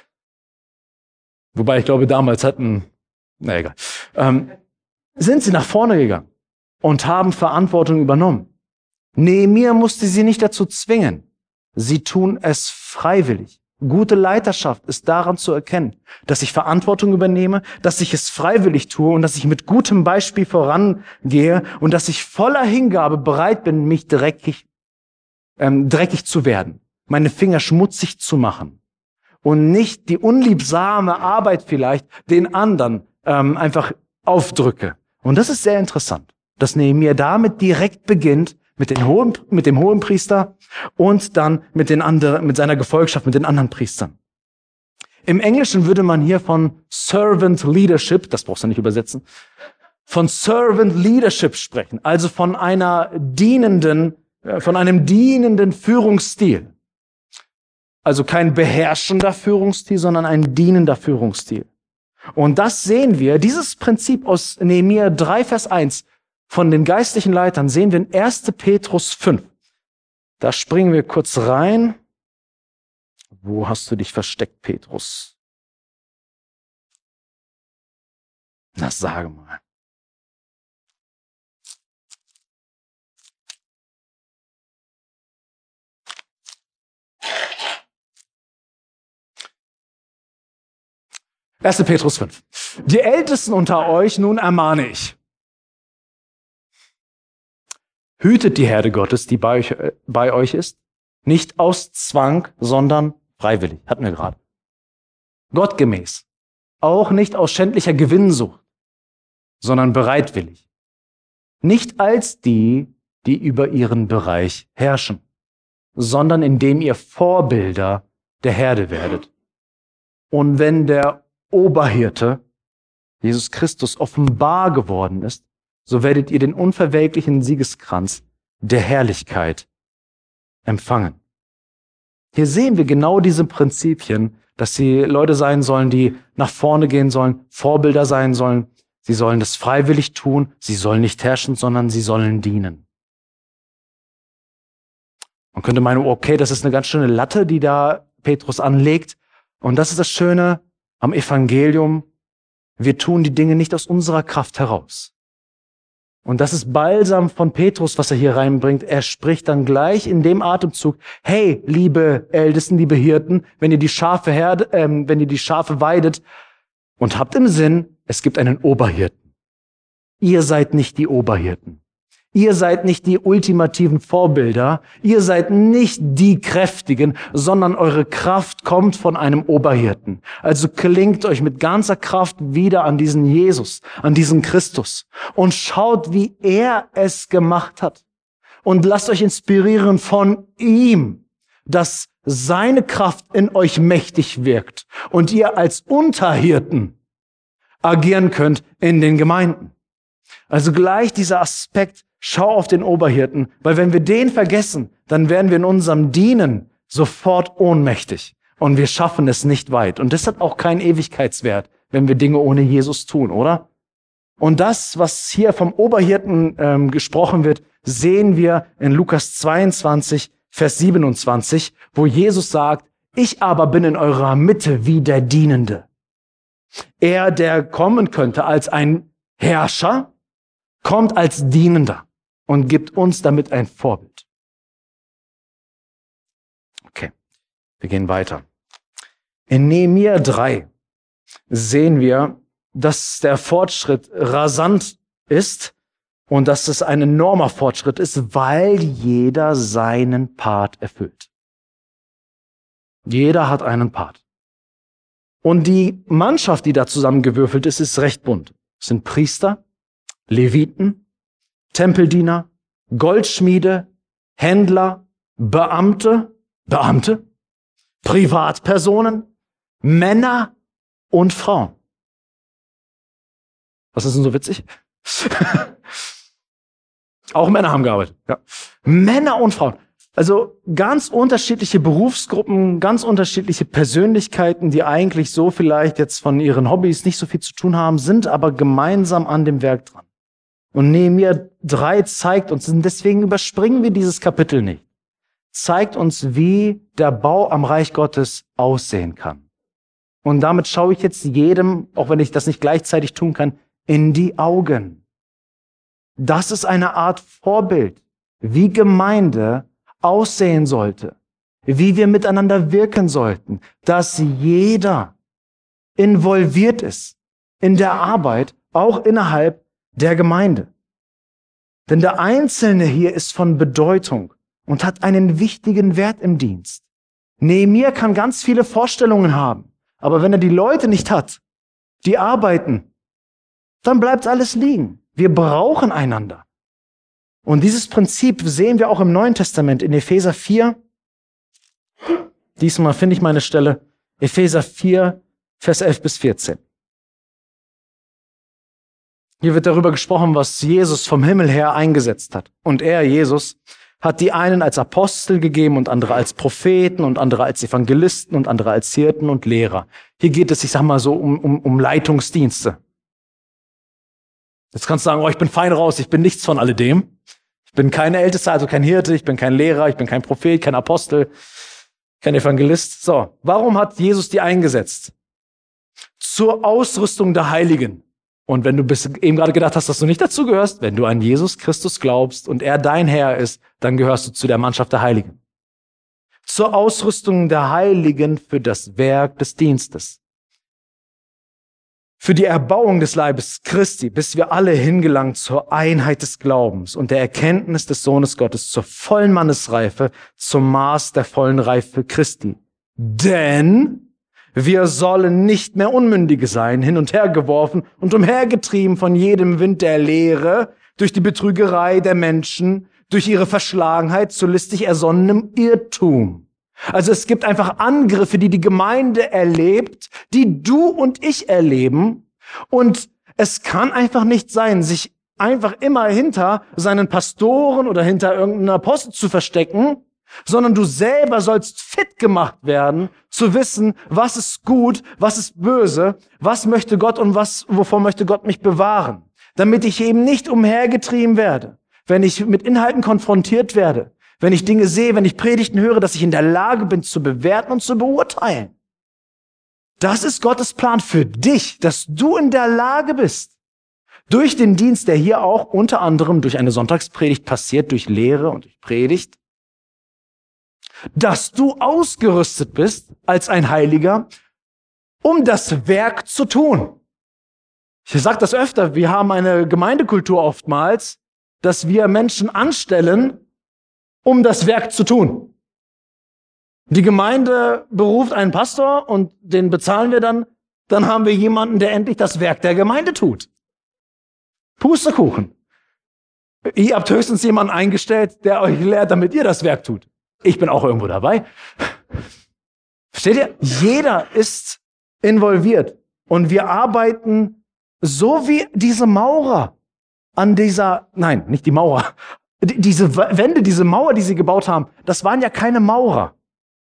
Wobei ich glaube, damals egal. Sind sie nach vorne gegangen und haben Verantwortung übernommen. Nehemia musste sie nicht dazu zwingen. Sie tun es freiwillig. Gute Leiterschaft ist daran zu erkennen, dass ich Verantwortung übernehme, dass ich es freiwillig tue und dass ich mit gutem Beispiel vorangehe und dass ich voller Hingabe bereit bin, mich dreckig zu werden, meine Finger schmutzig zu machen und nicht die unliebsame Arbeit vielleicht den anderen einfach aufdrücke. Und das ist sehr interessant, dass Nehemia damit direkt beginnt, mit dem Hohenpriester und dann mit seiner Gefolgschaft, mit den anderen Priestern. Im Englischen würde man hier von Servant Leadership, das brauchst du nicht übersetzen, von Servant Leadership sprechen, also von einem dienenden Führungsstil. Also kein beherrschender Führungsstil, sondern ein dienender Führungsstil. Und das sehen wir, dieses Prinzip aus Nehemia 3, Vers 1, von den geistlichen Leitern sehen wir in 1. Petrus 5. Da springen wir kurz rein. Wo hast du dich versteckt, Petrus? Na, sage mal. Erste Petrus 5. Die Ältesten unter euch nun ermahne ich. Hütet die Herde Gottes, die bei euch ist, nicht aus Zwang, sondern freiwillig. Hatten wir gerade. Gottgemäß. Auch nicht aus schändlicher Gewinnsucht, sondern bereitwillig. Nicht als die, die über ihren Bereich herrschen, sondern indem ihr Vorbilder der Herde werdet. Und wenn der Oberhirte, Jesus Christus, offenbar geworden ist, so werdet ihr den unverwelklichen Siegeskranz der Herrlichkeit empfangen. Hier sehen wir genau diese Prinzipien, dass sie Leute sein sollen, die nach vorne gehen sollen, Vorbilder sein sollen. Sie sollen das freiwillig tun, sie sollen nicht herrschen, sondern sie sollen dienen. Man könnte meinen, okay, das ist eine ganz schöne Latte, die da Petrus anlegt. Und das ist das Schöne am Evangelium. Wir tun die Dinge nicht aus unserer Kraft heraus. Und das ist Balsam von Petrus, was er hier reinbringt. Er spricht dann gleich in dem Atemzug: Hey, liebe Ältesten, liebe Hirten, wenn ihr die Schafe weidet und habt im Sinn, es gibt einen Oberhirten. Ihr seid nicht die Oberhirten. Ihr seid nicht die ultimativen Vorbilder. Ihr seid nicht die Kräftigen, sondern eure Kraft kommt von einem Oberhirten. Also klingt euch mit ganzer Kraft wieder an diesen Jesus, an diesen Christus und schaut, wie er es gemacht hat. Und lasst euch inspirieren von ihm, dass seine Kraft in euch mächtig wirkt und ihr als Unterhirten agieren könnt in den Gemeinden. Also gleich dieser Aspekt: Schau auf den Oberhirten, weil wenn wir den vergessen, dann werden wir in unserem Dienen sofort ohnmächtig und wir schaffen es nicht weit. Und das hat auch keinen Ewigkeitswert, wenn wir Dinge ohne Jesus tun, oder? Und das, was hier vom Oberhirten gesprochen wird, sehen wir in Lukas 22, Vers 27, wo Jesus sagt: Ich aber bin in eurer Mitte wie der Dienende. Er, der kommen könnte als ein Herrscher, kommt als Dienender und gibt uns damit ein Vorbild. Okay, wir gehen weiter. In Nehemia 3 sehen wir, dass der Fortschritt rasant ist und dass es ein enormer Fortschritt ist, weil jeder seinen Part erfüllt. Jeder hat einen Part. Und die Mannschaft, die da zusammengewürfelt ist, ist recht bunt. Es sind Priester, Leviten, Tempeldiener, Goldschmiede, Händler, Beamte, Privatpersonen, Männer und Frauen. Was ist denn so witzig? Auch Männer haben gearbeitet. Ja. Männer und Frauen. Also ganz unterschiedliche Berufsgruppen, ganz unterschiedliche Persönlichkeiten, die eigentlich so vielleicht jetzt von ihren Hobbys nicht so viel zu tun haben, sind aber gemeinsam an dem Werk dran. Und Nehemia 3 zeigt uns, und deswegen überspringen wir dieses Kapitel nicht, zeigt uns, wie der Bau am Reich Gottes aussehen kann. Und damit schaue ich jetzt jedem, auch wenn ich das nicht gleichzeitig tun kann, in die Augen. Das ist eine Art Vorbild, wie Gemeinde aussehen sollte, wie wir miteinander wirken sollten, dass jeder involviert ist in der Arbeit, auch innerhalb der Gemeinde. Denn der Einzelne hier ist von Bedeutung und hat einen wichtigen Wert im Dienst. Nehemia kann ganz viele Vorstellungen haben, aber wenn er die Leute nicht hat, die arbeiten, dann bleibt alles liegen. Wir brauchen einander. Und dieses Prinzip sehen wir auch im Neuen Testament in Epheser 4. Diesmal finde ich meine Stelle. Epheser 4, Vers 11 bis 14. Hier wird darüber gesprochen, was Jesus vom Himmel her eingesetzt hat. Und er, Jesus, hat die einen als Apostel gegeben und andere als Propheten und andere als Evangelisten und andere als Hirten und Lehrer. Hier geht es, ich sag mal so, um Leitungsdienste. Jetzt kannst du sagen, oh, ich bin fein raus, ich bin nichts von alledem. Ich bin kein Ältester, also kein Hirte, ich bin kein Lehrer, ich bin kein Prophet, kein Apostel, kein Evangelist. So, warum hat Jesus die eingesetzt? Zur Ausrüstung der Heiligen. Und wenn du bis eben gerade gedacht hast, dass du nicht dazu gehörst, wenn du an Jesus Christus glaubst und er dein Herr ist, dann gehörst du zu der Mannschaft der Heiligen. Zur Ausrüstung der Heiligen für das Werk des Dienstes. Für die Erbauung des Leibes Christi, bis wir alle hingelangen zur Einheit des Glaubens und der Erkenntnis des Sohnes Gottes, zur vollen Mannesreife, zum Maß der vollen Reife Christi. Denn wir sollen nicht mehr Unmündige sein, hin und her geworfen und umhergetrieben von jedem Wind der Lehre, durch die Betrügerei der Menschen, durch ihre Verschlagenheit zu listig ersonnenem Irrtum. Also es gibt einfach Angriffe, die die Gemeinde erlebt, die du und ich erleben. Und es kann einfach nicht sein, sich einfach immer hinter seinen Pastoren oder hinter irgendeinem Apostel zu verstecken, sondern du selber sollst fit gemacht werden, zu wissen, was ist gut, was ist böse, was möchte Gott und wovor möchte Gott mich bewahren, damit ich eben nicht umhergetrieben werde, wenn ich mit Inhalten konfrontiert werde, wenn ich Dinge sehe, wenn ich Predigten höre, dass ich in der Lage bin zu bewerten und zu beurteilen. Das ist Gottes Plan für dich, dass du in der Lage bist, durch den Dienst, der hier auch unter anderem durch eine Sonntagspredigt passiert, durch Lehre und durch Predigt, dass du ausgerüstet bist als ein Heiliger, um das Werk zu tun. Ich sage das öfter, wir haben eine Gemeindekultur oftmals, dass wir Menschen anstellen, um das Werk zu tun. Die Gemeinde beruft einen Pastor und den bezahlen wir dann haben wir jemanden, der endlich das Werk der Gemeinde tut. Pustekuchen. Ihr habt höchstens jemanden eingestellt, der euch lehrt, damit ihr das Werk tut. Ich bin auch irgendwo dabei. Versteht ihr? Jeder ist involviert und wir arbeiten so wie diese Maurer an nicht die Maurer, diese Wände, diese Mauer, die sie gebaut haben, das waren ja keine Maurer.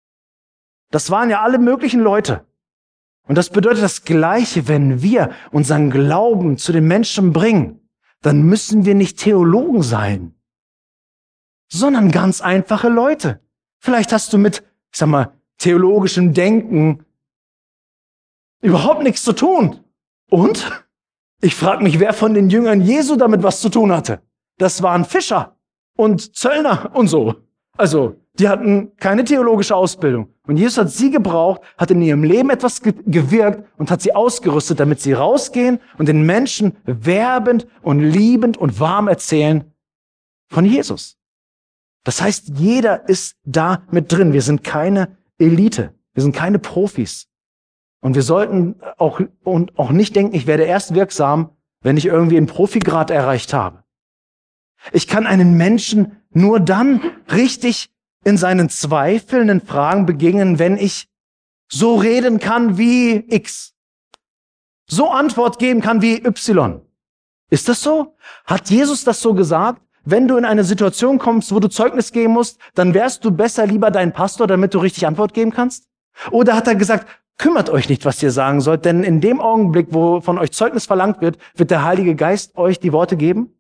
Das waren ja alle möglichen Leute. Und das bedeutet das Gleiche, wenn wir unseren Glauben zu den Menschen bringen, dann müssen wir nicht Theologen sein, sondern ganz einfache Leute. Vielleicht hast du mit, theologischem Denken überhaupt nichts zu tun. Und? Ich frage mich, wer von den Jüngern Jesu damit was zu tun hatte. Das waren Fischer und Zöllner und so. Also, die hatten keine theologische Ausbildung. Und Jesus hat sie gebraucht, hat in ihrem Leben etwas gewirkt und hat sie ausgerüstet, damit sie rausgehen und den Menschen werbend und liebend und warm erzählen von Jesus. Das heißt, jeder ist da mit drin. Wir sind keine Elite. Wir sind keine Profis. Und wir sollten auch nicht denken, ich werde erst wirksam, wenn ich irgendwie einen Profigrad erreicht habe. Ich kann einen Menschen nur dann richtig in seinen zweifelnden Fragen begegnen, wenn ich so reden kann wie X, so Antwort geben kann wie Y. Ist das so? Hat Jesus das so gesagt? Wenn du in eine Situation kommst, wo du Zeugnis geben musst, dann wärst du besser lieber dein Pastor, damit du richtig Antwort geben kannst? Oder hat er gesagt, kümmert euch nicht, was ihr sagen sollt, denn in dem Augenblick, wo von euch Zeugnis verlangt wird, wird der Heilige Geist euch die Worte geben?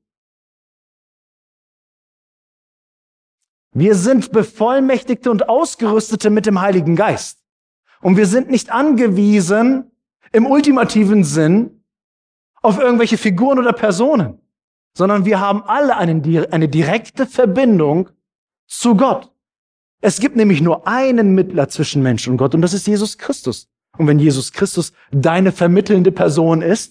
Wir sind Bevollmächtigte und Ausgerüstete mit dem Heiligen Geist. Und wir sind nicht angewiesen, im ultimativen Sinn, auf irgendwelche Figuren oder Personen, sondern wir haben alle eine direkte Verbindung zu Gott. Es gibt nämlich nur einen Mittler zwischen Mensch und Gott, und das ist Jesus Christus. Und wenn Jesus Christus deine vermittelnde Person ist,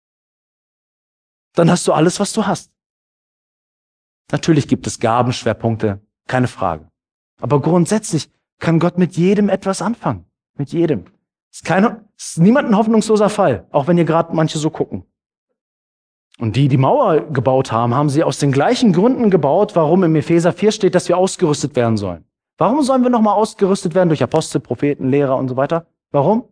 dann hast du alles, was du hast. Natürlich gibt es Gabenschwerpunkte, keine Frage. Aber grundsätzlich kann Gott mit jedem etwas anfangen. Mit jedem. Ist niemand ein hoffnungsloser Fall, auch wenn ihr gerade manche so gucken. Und die Mauer gebaut haben, haben sie aus den gleichen Gründen gebaut, warum im Epheser 4 steht, dass wir ausgerüstet werden sollen. Warum sollen wir nochmal ausgerüstet werden durch Apostel, Propheten, Lehrer und so weiter? Warum?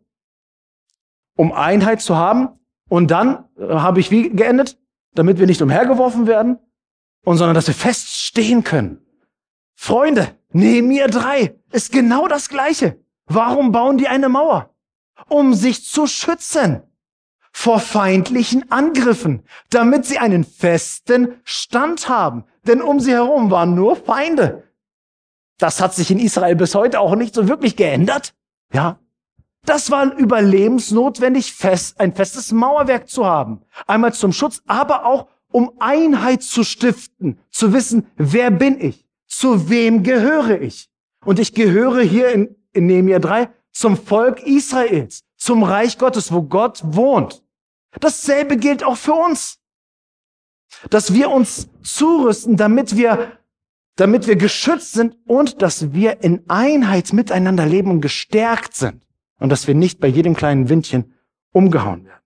Um Einheit zu haben. Und dann habe ich wie geendet? Damit wir nicht umhergeworfen werden, sondern dass wir feststehen können. Freunde, Nehemia 3 ist genau das Gleiche. Warum bauen die eine Mauer? Um sich zu schützen vor feindlichen Angriffen, damit sie einen festen Stand haben. Denn um sie herum waren nur Feinde. Das hat sich in Israel bis heute auch nicht so wirklich geändert. Ja, das war überlebensnotwendig, ein festes Mauerwerk zu haben. Einmal zum Schutz, aber auch um Einheit zu stiften, zu wissen, wer bin ich, zu wem gehöre ich. Und ich gehöre hier in Nehemia 3 zum Volk Israels, zum Reich Gottes, wo Gott wohnt. Dasselbe gilt auch für uns. Dass wir uns zurüsten, damit wir geschützt sind und dass wir in Einheit miteinander leben und gestärkt sind. Und dass wir nicht bei jedem kleinen Windchen umgehauen werden.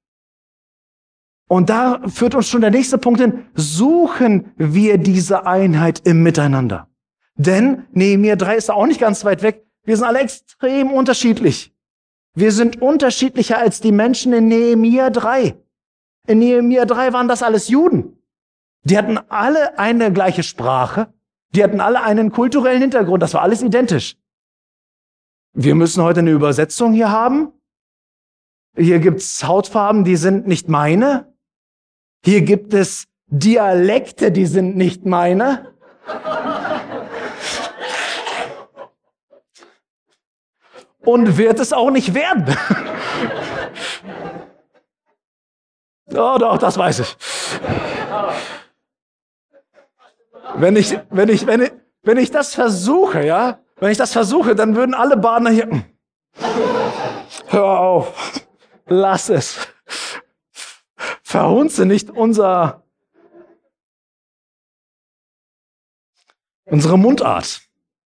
Und da führt uns schon der nächste Punkt hin. Suchen wir diese Einheit im Miteinander. Denn Nehemia 3 ist auch nicht ganz weit weg. Wir sind alle extrem unterschiedlich. Wir sind unterschiedlicher als die Menschen in Nehemia 3. In Nehemia 3 waren das alles Juden. Die hatten alle eine gleiche Sprache. Die hatten alle einen kulturellen Hintergrund. Das war alles identisch. Wir müssen heute eine Übersetzung hier haben. Hier gibt's Hautfarben, die sind nicht meine. Hier gibt es Dialekte, die sind nicht meine. und wird es auch nicht werden. Oh, doch, das weiß ich. Wenn ich das versuche, ja, dann würden alle Badener hier, hör auf, lass es. Verhunze nicht unsere Mundart.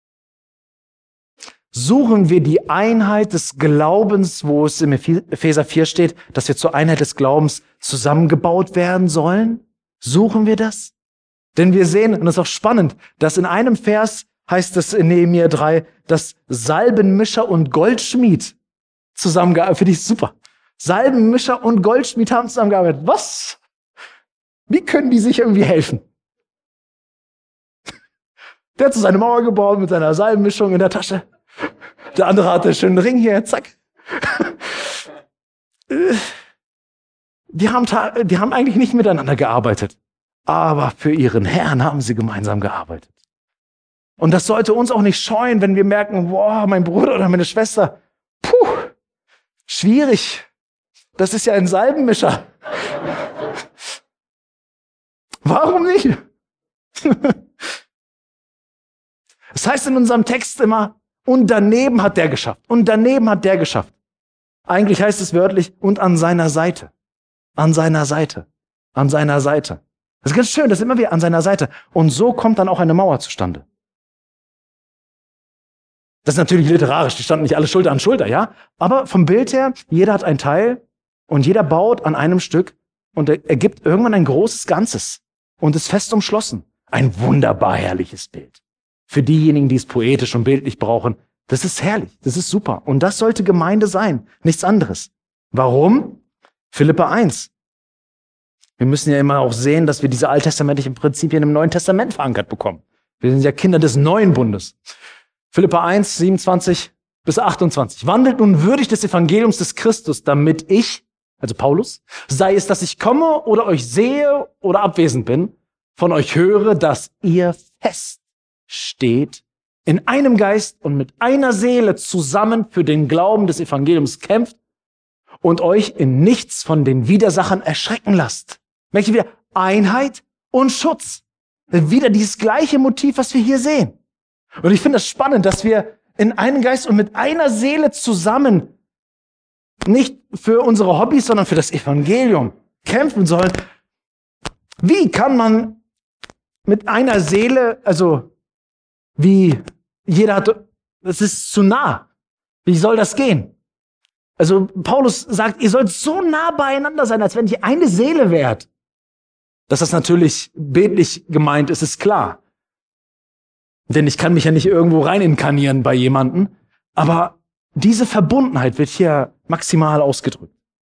Suchen wir die Einheit des Glaubens, wo es im Epheser 4 steht, dass wir zur Einheit des Glaubens zusammengebaut werden sollen? Suchen wir das? Denn wir sehen, und das ist auch spannend, dass in einem Vers heißt es in Nehemia 3, dass Salbenmischer und Goldschmied zusammengearbeitet, finde ich super. Salbenmischer und Goldschmied haben zusammengearbeitet. Was? Wie können die sich irgendwie helfen? Der hat so seine Mauer gebaut mit seiner Salbenmischung in der Tasche. Der andere hatte einen schönen Ring hier, zack. Die haben eigentlich nicht miteinander gearbeitet. Aber für ihren Herrn haben sie gemeinsam gearbeitet. Und das sollte uns auch nicht scheuen, wenn wir merken, wow, mein Bruder oder meine Schwester, schwierig. Das ist ja ein Salbenmischer. Warum nicht? Es heißt in unserem Text immer, und daneben hat der geschafft. Und daneben hat der geschafft. Eigentlich heißt es wörtlich, und an seiner Seite. An seiner Seite. An seiner Seite. Das ist ganz schön, das ist immer wieder an seiner Seite. Und so kommt dann auch eine Mauer zustande. Das ist natürlich literarisch, die standen nicht alle Schulter an Schulter, ja? Aber vom Bild her, jeder hat ein Teil und jeder baut an einem Stück und ergibt irgendwann ein großes Ganzes und ist fest umschlossen. Ein wunderbar herrliches Bild. Für diejenigen, die es poetisch und bildlich brauchen, das ist herrlich, das ist super. Und das sollte Gemeinde sein, nichts anderes. Warum? Philipper 1. Wir müssen ja immer auch sehen, dass wir diese alttestamentlichen Prinzipien im Neuen Testament verankert bekommen. Wir sind ja Kinder des neuen Bundes. Philipper 1, 27 bis 28. Wandelt nun würdig des Evangeliums des Christus, damit ich, also Paulus, sei es, dass ich komme oder euch sehe oder abwesend bin, von euch höre, dass ihr fest steht, in einem Geist und mit einer Seele zusammen für den Glauben des Evangeliums kämpft und euch in nichts von den Widersachern erschrecken lasst. Merkt ihr wieder? Einheit und Schutz. Wieder dieses gleiche Motiv, was wir hier sehen. Und ich finde das spannend, dass wir in einem Geist und mit einer Seele zusammen nicht für unsere Hobbys, sondern für das Evangelium kämpfen sollen. Wie kann man mit einer Seele, also wie jeder hat, das ist zu nah. Wie soll das gehen? Also Paulus sagt, ihr sollt so nah beieinander sein, als wenn ihr eine Seele wärt. Dass das natürlich bildlich gemeint ist, ist klar. Denn ich kann mich ja nicht irgendwo rein inkarnieren bei jemandem. Aber diese Verbundenheit wird hier maximal ausgedrückt.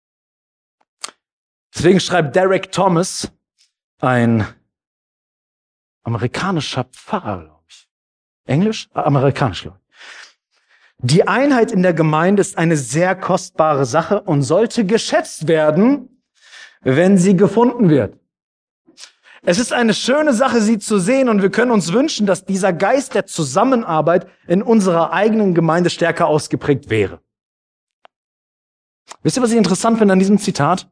Deswegen schreibt Derek Thomas, ein amerikanischer Pfarrer, glaube ich. Englisch? Amerikanisch, glaube ich. Die Einheit in der Gemeinde ist eine sehr kostbare Sache und sollte geschätzt werden, wenn sie gefunden wird. Es ist eine schöne Sache, sie zu sehen, und wir können uns wünschen, dass dieser Geist der Zusammenarbeit in unserer eigenen Gemeinde stärker ausgeprägt wäre. Wisst ihr, was ich interessant finde an diesem Zitat?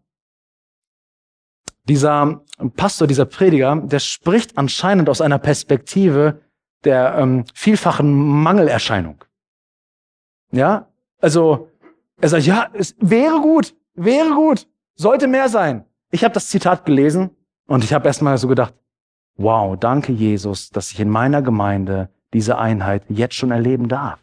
Dieser Pastor, dieser Prediger, der spricht anscheinend aus einer Perspektive der vielfachen Mangelerscheinung. Ja, also er sagt, ja, es wäre gut, sollte mehr sein. Ich habe das Zitat gelesen und ich habe erstmal so gedacht, wow, danke Jesus, dass ich in meiner Gemeinde diese Einheit jetzt schon erleben darf.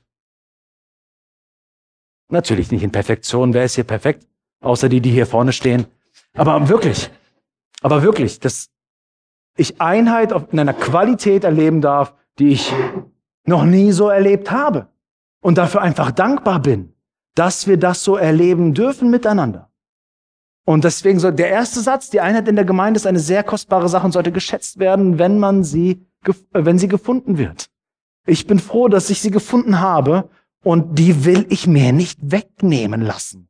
Natürlich nicht in Perfektion, wer ist hier perfekt? Außer die hier vorne stehen. Aber wirklich, dass ich Einheit in einer Qualität erleben darf, die ich noch nie so erlebt habe. Und dafür einfach dankbar bin, dass wir das so erleben dürfen miteinander. Und deswegen soll der erste Satz, die Einheit in der Gemeinde ist eine sehr kostbare Sache und sollte geschätzt werden, wenn sie gefunden wird. Ich bin froh, dass ich sie gefunden habe und die will ich mir nicht wegnehmen lassen.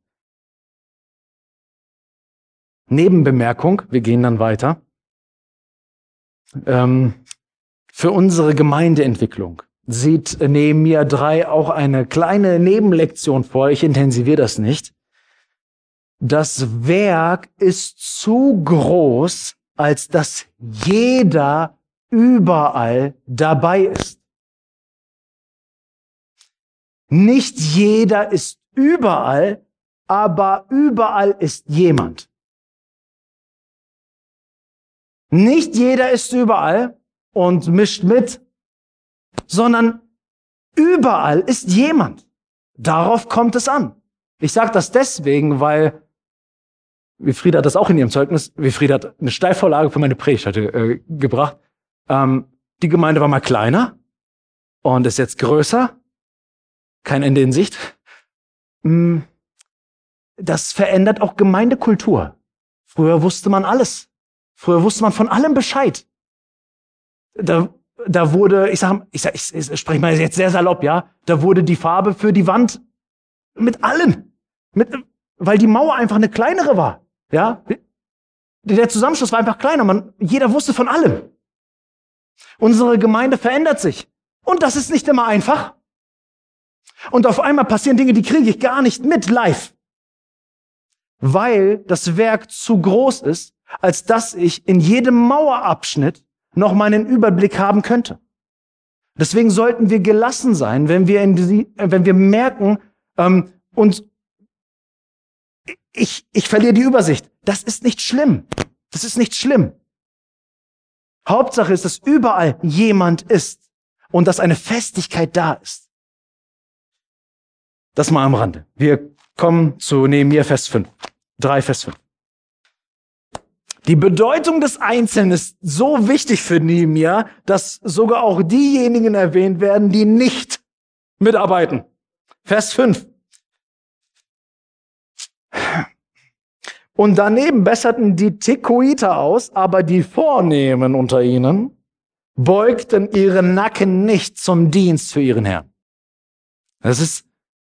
Nebenbemerkung, wir gehen dann weiter. Für unsere Gemeindeentwicklung sieht Nehemia 3 auch eine kleine Nebenlektion vor. Ich intensiviere das nicht. Das Werk ist zu groß, als dass jeder überall dabei ist. Nicht jeder ist überall, aber überall ist jemand. Nicht jeder ist überall und mischt mit, sondern überall ist jemand. Darauf kommt es an. Ich sage das deswegen, weil Wilfried hat das auch in ihrem Zeugnis, Wilfried hat eine Steilvorlage für meine Predigt heute gebracht. Die Gemeinde war mal kleiner und ist jetzt größer. Kein Ende in Sicht. Das verändert auch Gemeindekultur. Früher wusste man alles. Früher wusste man von allem Bescheid. Da wurde, ich spreche mal jetzt sehr salopp, ja, da wurde die Farbe für die Wand mit allen, weil die Mauer einfach eine kleinere war, ja. Der Zusammenschluss war einfach kleiner, jeder wusste von allem. Unsere Gemeinde verändert sich und das ist nicht immer einfach. Und auf einmal passieren Dinge, die kriege ich gar nicht mit live, weil das Werk zu groß ist, als dass ich in jedem Mauerabschnitt noch mal einen Überblick haben könnte. Deswegen sollten wir gelassen sein, wenn wir merken, und ich verliere die Übersicht. Das ist nicht schlimm. Das ist nicht schlimm. Hauptsache ist, dass überall jemand ist und dass eine Festigkeit da ist. Das mal am Rande. Wir kommen zu Nehemia 3, Vers 5. Die Bedeutung des Einzelnen ist so wichtig für Nehemia, dass sogar auch diejenigen erwähnt werden, die nicht mitarbeiten. Vers 5. Und daneben besserten die Tekoiter aus, aber die Vornehmen unter ihnen beugten ihren Nacken nicht zum Dienst für ihren Herrn. Das ist,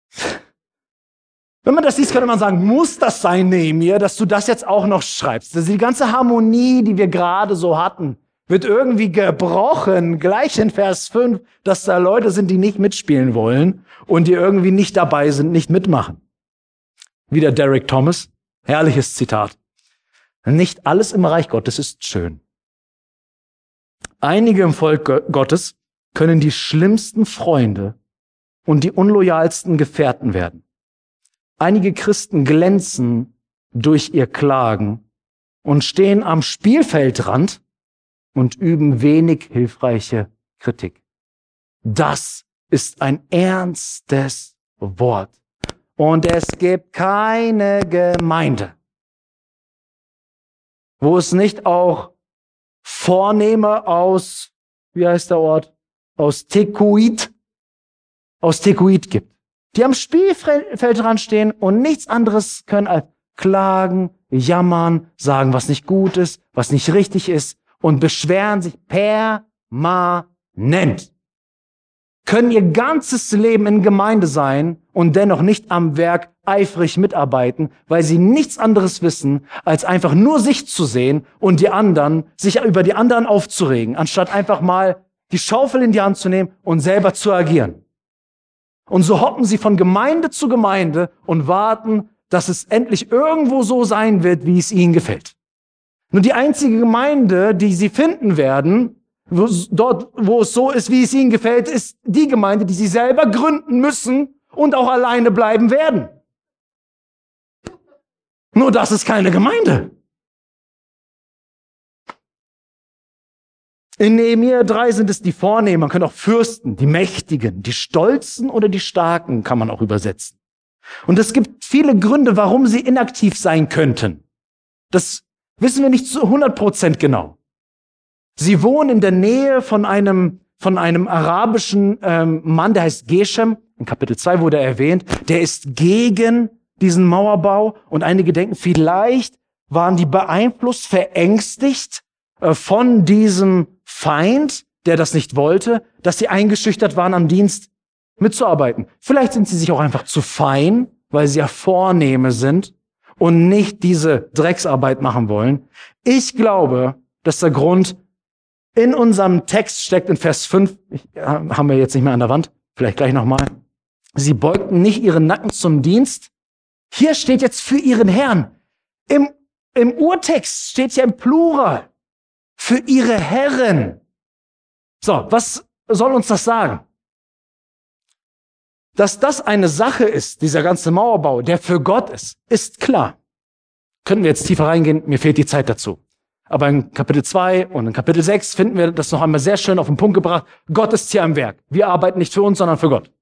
wenn man das liest, könnte man sagen, muss das sein, Nehemia, dass du das jetzt auch noch schreibst? Also die ganze Harmonie, die wir gerade so hatten, wird irgendwie gebrochen, gleich in Vers 5, dass da Leute sind, die nicht mitspielen wollen und die irgendwie nicht dabei sind, nicht mitmachen. Wieder Derek Thomas, herrliches Zitat. Nicht alles im Reich Gottes ist schön. Einige im Volk Gottes können die schlimmsten Freunde und die unloyalsten Gefährten werden. Einige Christen glänzen durch ihr Klagen und stehen am Spielfeldrand und üben wenig hilfreiche Kritik. Das ist ein ernstes Wort. Und es gibt keine Gemeinde, wo es nicht auch Vornehme aus, wie heißt der Ort? Aus Tekoit gibt, die am Spielfeldrand stehen und nichts anderes können als klagen, jammern, sagen, was nicht gut ist, was nicht richtig ist und beschweren sich permanent. Können ihr ganzes Leben in Gemeinde sein und dennoch nicht am Werk eifrig mitarbeiten, weil sie nichts anderes wissen, als einfach nur sich zu sehen und sich über die anderen aufzuregen, anstatt einfach mal die Schaufel in die Hand zu nehmen und selber zu agieren. Und so hoppen sie von Gemeinde zu Gemeinde und warten, dass es endlich irgendwo so sein wird, wie es ihnen gefällt. Nur die einzige Gemeinde, die sie finden werden, wo es so ist, wie es ihnen gefällt, ist die Gemeinde, die sie selber gründen müssen und auch alleine bleiben werden. Nur das ist keine Gemeinde. In Nehemia 3 sind es die Vornehmen, man kann auch Fürsten, die Mächtigen, die Stolzen oder die Starken kann man auch übersetzen. Und es gibt viele Gründe, warum sie inaktiv sein könnten. Das wissen wir nicht zu 100% genau. Sie wohnen in der Nähe von einem arabischen Mann, der heißt Geshem. In Kapitel 2 wurde er erwähnt. Der ist gegen diesen Mauerbau. Und einige denken, vielleicht waren die beeinflusst, verängstigt von diesem Feind, der das nicht wollte, dass sie eingeschüchtert waren, am Dienst mitzuarbeiten. Vielleicht sind sie sich auch einfach zu fein, weil sie ja Vornehme sind und nicht diese Drecksarbeit machen wollen. Ich glaube, dass der Grund In unserem Text steckt in Vers 5, haben wir jetzt nicht mehr an der Wand, vielleicht gleich nochmal. Sie beugten nicht ihren Nacken zum Dienst. Hier steht jetzt für ihren Herrn. Im Urtext steht ja im Plural. Für ihre Herren. So, was soll uns das sagen? Dass das eine Sache ist, dieser ganze Mauerbau, der für Gott ist klar. Können wir jetzt tiefer reingehen? Mir fehlt die Zeit dazu. Aber in Kapitel 2 und in Kapitel 6 finden wir das noch einmal sehr schön auf den Punkt gebracht. Gott ist hier am Werk. Wir arbeiten nicht für uns, sondern für Gott.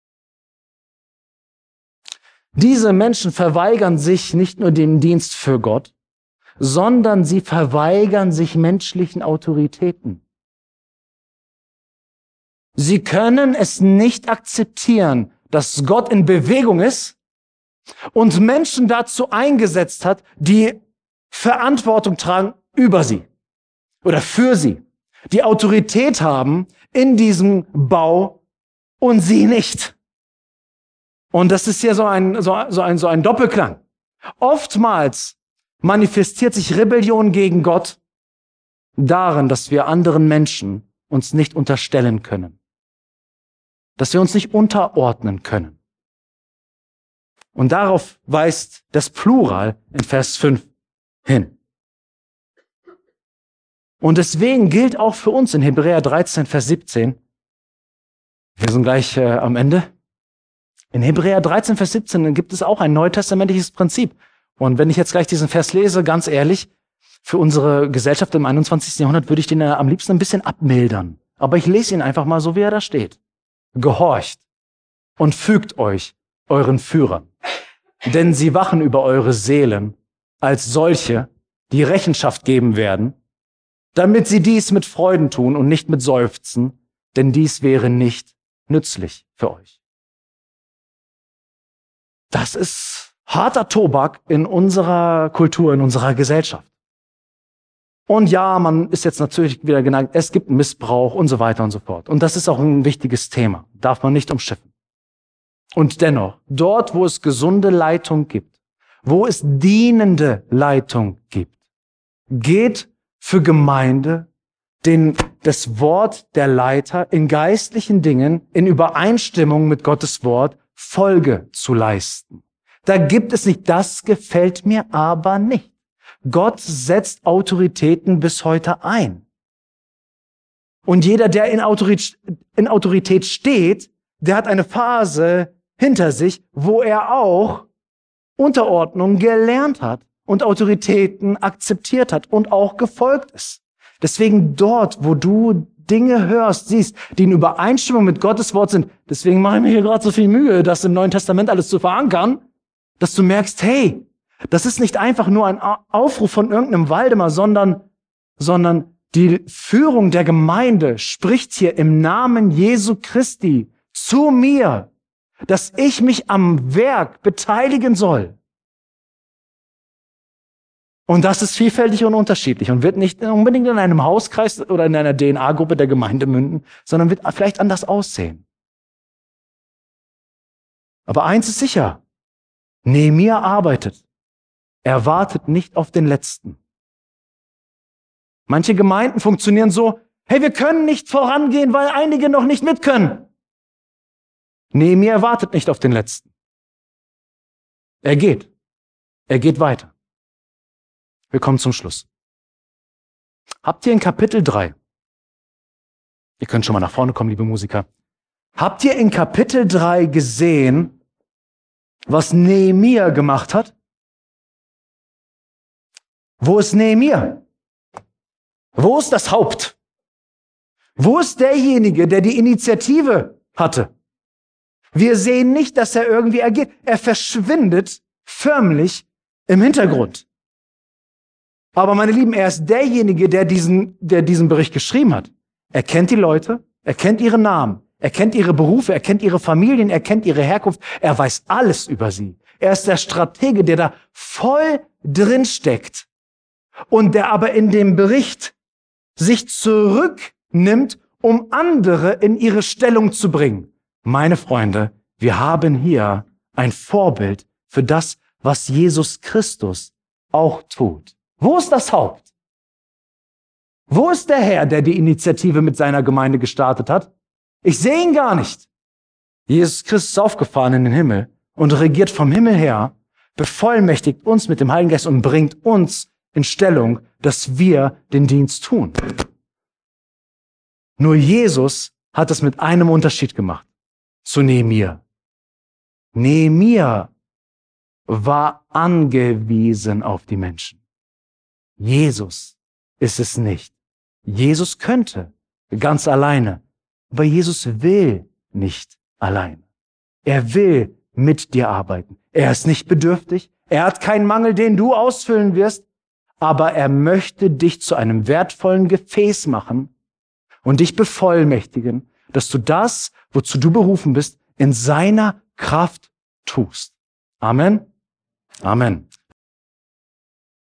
Diese Menschen verweigern sich nicht nur dem Dienst für Gott, sondern sie verweigern sich menschlichen Autoritäten. Sie können es nicht akzeptieren, dass Gott in Bewegung ist und Menschen dazu eingesetzt hat, die Verantwortung tragen über sie oder für sie, die Autorität haben in diesem Bau und sie nicht. Und das ist hier so ein Doppelklang. Oftmals manifestiert sich Rebellion gegen Gott darin, dass wir anderen Menschen uns nicht unterstellen können, dass wir uns nicht unterordnen können. Und darauf weist das Plural in Vers 5 hin. Und deswegen gilt auch für uns in Hebräer 13, Vers 17, wir sind gleich am Ende, in Hebräer 13, Vers 17 gibt es auch ein neutestamentliches Prinzip. Und wenn ich jetzt gleich diesen Vers lese, ganz ehrlich, für unsere Gesellschaft im 21. Jahrhundert würde ich den am liebsten ein bisschen abmildern. Aber ich lese ihn einfach mal so, wie er da steht. Gehorcht und fügt euch euren Führern, denn sie wachen über eure Seelen als solche, die Rechenschaft geben werden, damit sie dies mit Freuden tun und nicht mit Seufzen, denn dies wäre nicht nützlich für euch. Das ist harter Tobak in unserer Kultur, in unserer Gesellschaft. Und ja, man ist jetzt natürlich wieder geneigt, es gibt Missbrauch und so weiter und so fort. Und das ist auch ein wichtiges Thema, darf man nicht umschiffen. Und dennoch, dort, wo es gesunde Leitung gibt, wo es dienende Leitung gibt, geht für Gemeinde das Wort der Leiter in geistlichen Dingen in Übereinstimmung mit Gottes Wort Folge zu leisten. Da gibt es nicht, das gefällt mir aber nicht. Gott setzt Autoritäten bis heute ein. Und jeder, der in Autorität steht, der hat eine Phase hinter sich, wo er auch Unterordnung gelernt hat und Autoritäten akzeptiert hat und auch gefolgt ist. Deswegen dort, wo du Dinge hörst, siehst, die in Übereinstimmung mit Gottes Wort sind, deswegen mache ich mir hier gerade so viel Mühe, das im Neuen Testament alles zu verankern, dass du merkst, hey, das ist nicht einfach nur ein Aufruf von irgendeinem Waldemar, sondern die Führung der Gemeinde spricht hier im Namen Jesu Christi zu mir, dass ich mich am Werk beteiligen soll. Und das ist vielfältig und unterschiedlich und wird nicht unbedingt in einem Hauskreis oder in einer DNA-Gruppe der Gemeinde münden, sondern wird vielleicht anders aussehen. Aber eins ist sicher, Nehemia arbeitet. Er wartet nicht auf den Letzten. Manche Gemeinden funktionieren so, hey, wir können nicht vorangehen, weil einige noch nicht mit können. Nehemia wartet nicht auf den Letzten. Er geht weiter. Wir kommen zum Schluss. Habt ihr in Kapitel 3, ihr könnt schon mal nach vorne kommen, liebe Musiker, habt ihr in Kapitel 3 gesehen, was Nehemia gemacht hat? Wo ist Nehemia? Wo ist das Haupt? Wo ist derjenige, der die Initiative hatte? Wir sehen nicht, dass er irgendwie agiert. Er verschwindet förmlich im Hintergrund. Aber meine Lieben, er ist derjenige, der diesen Bericht geschrieben hat. Er kennt die Leute, er kennt ihre Namen, er kennt ihre Berufe, er kennt ihre Familien, er kennt ihre Herkunft, er weiß alles über sie. Er ist der Stratege, der da voll drin steckt und der aber in dem Bericht sich zurücknimmt, um andere in ihre Stellung zu bringen. Meine Freunde, wir haben hier ein Vorbild für das, was Jesus Christus auch tut. Wo ist das Haupt? Wo ist der Herr, der die Initiative mit seiner Gemeinde gestartet hat? Ich sehe ihn gar nicht. Jesus Christus ist aufgefahren in den Himmel und regiert vom Himmel her, bevollmächtigt uns mit dem Heiligen Geist und bringt uns in Stellung, dass wir den Dienst tun. Nur Jesus hat es mit einem Unterschied gemacht zu Nehemia. Nehemia war angewiesen auf die Menschen. Jesus ist es nicht. Jesus könnte ganz alleine, aber Jesus will nicht alleine. Er will mit dir arbeiten. Er ist nicht bedürftig. Er hat keinen Mangel, den du ausfüllen wirst, aber er möchte dich zu einem wertvollen Gefäß machen und dich bevollmächtigen, dass du das, wozu du berufen bist, in seiner Kraft tust. Amen. Amen.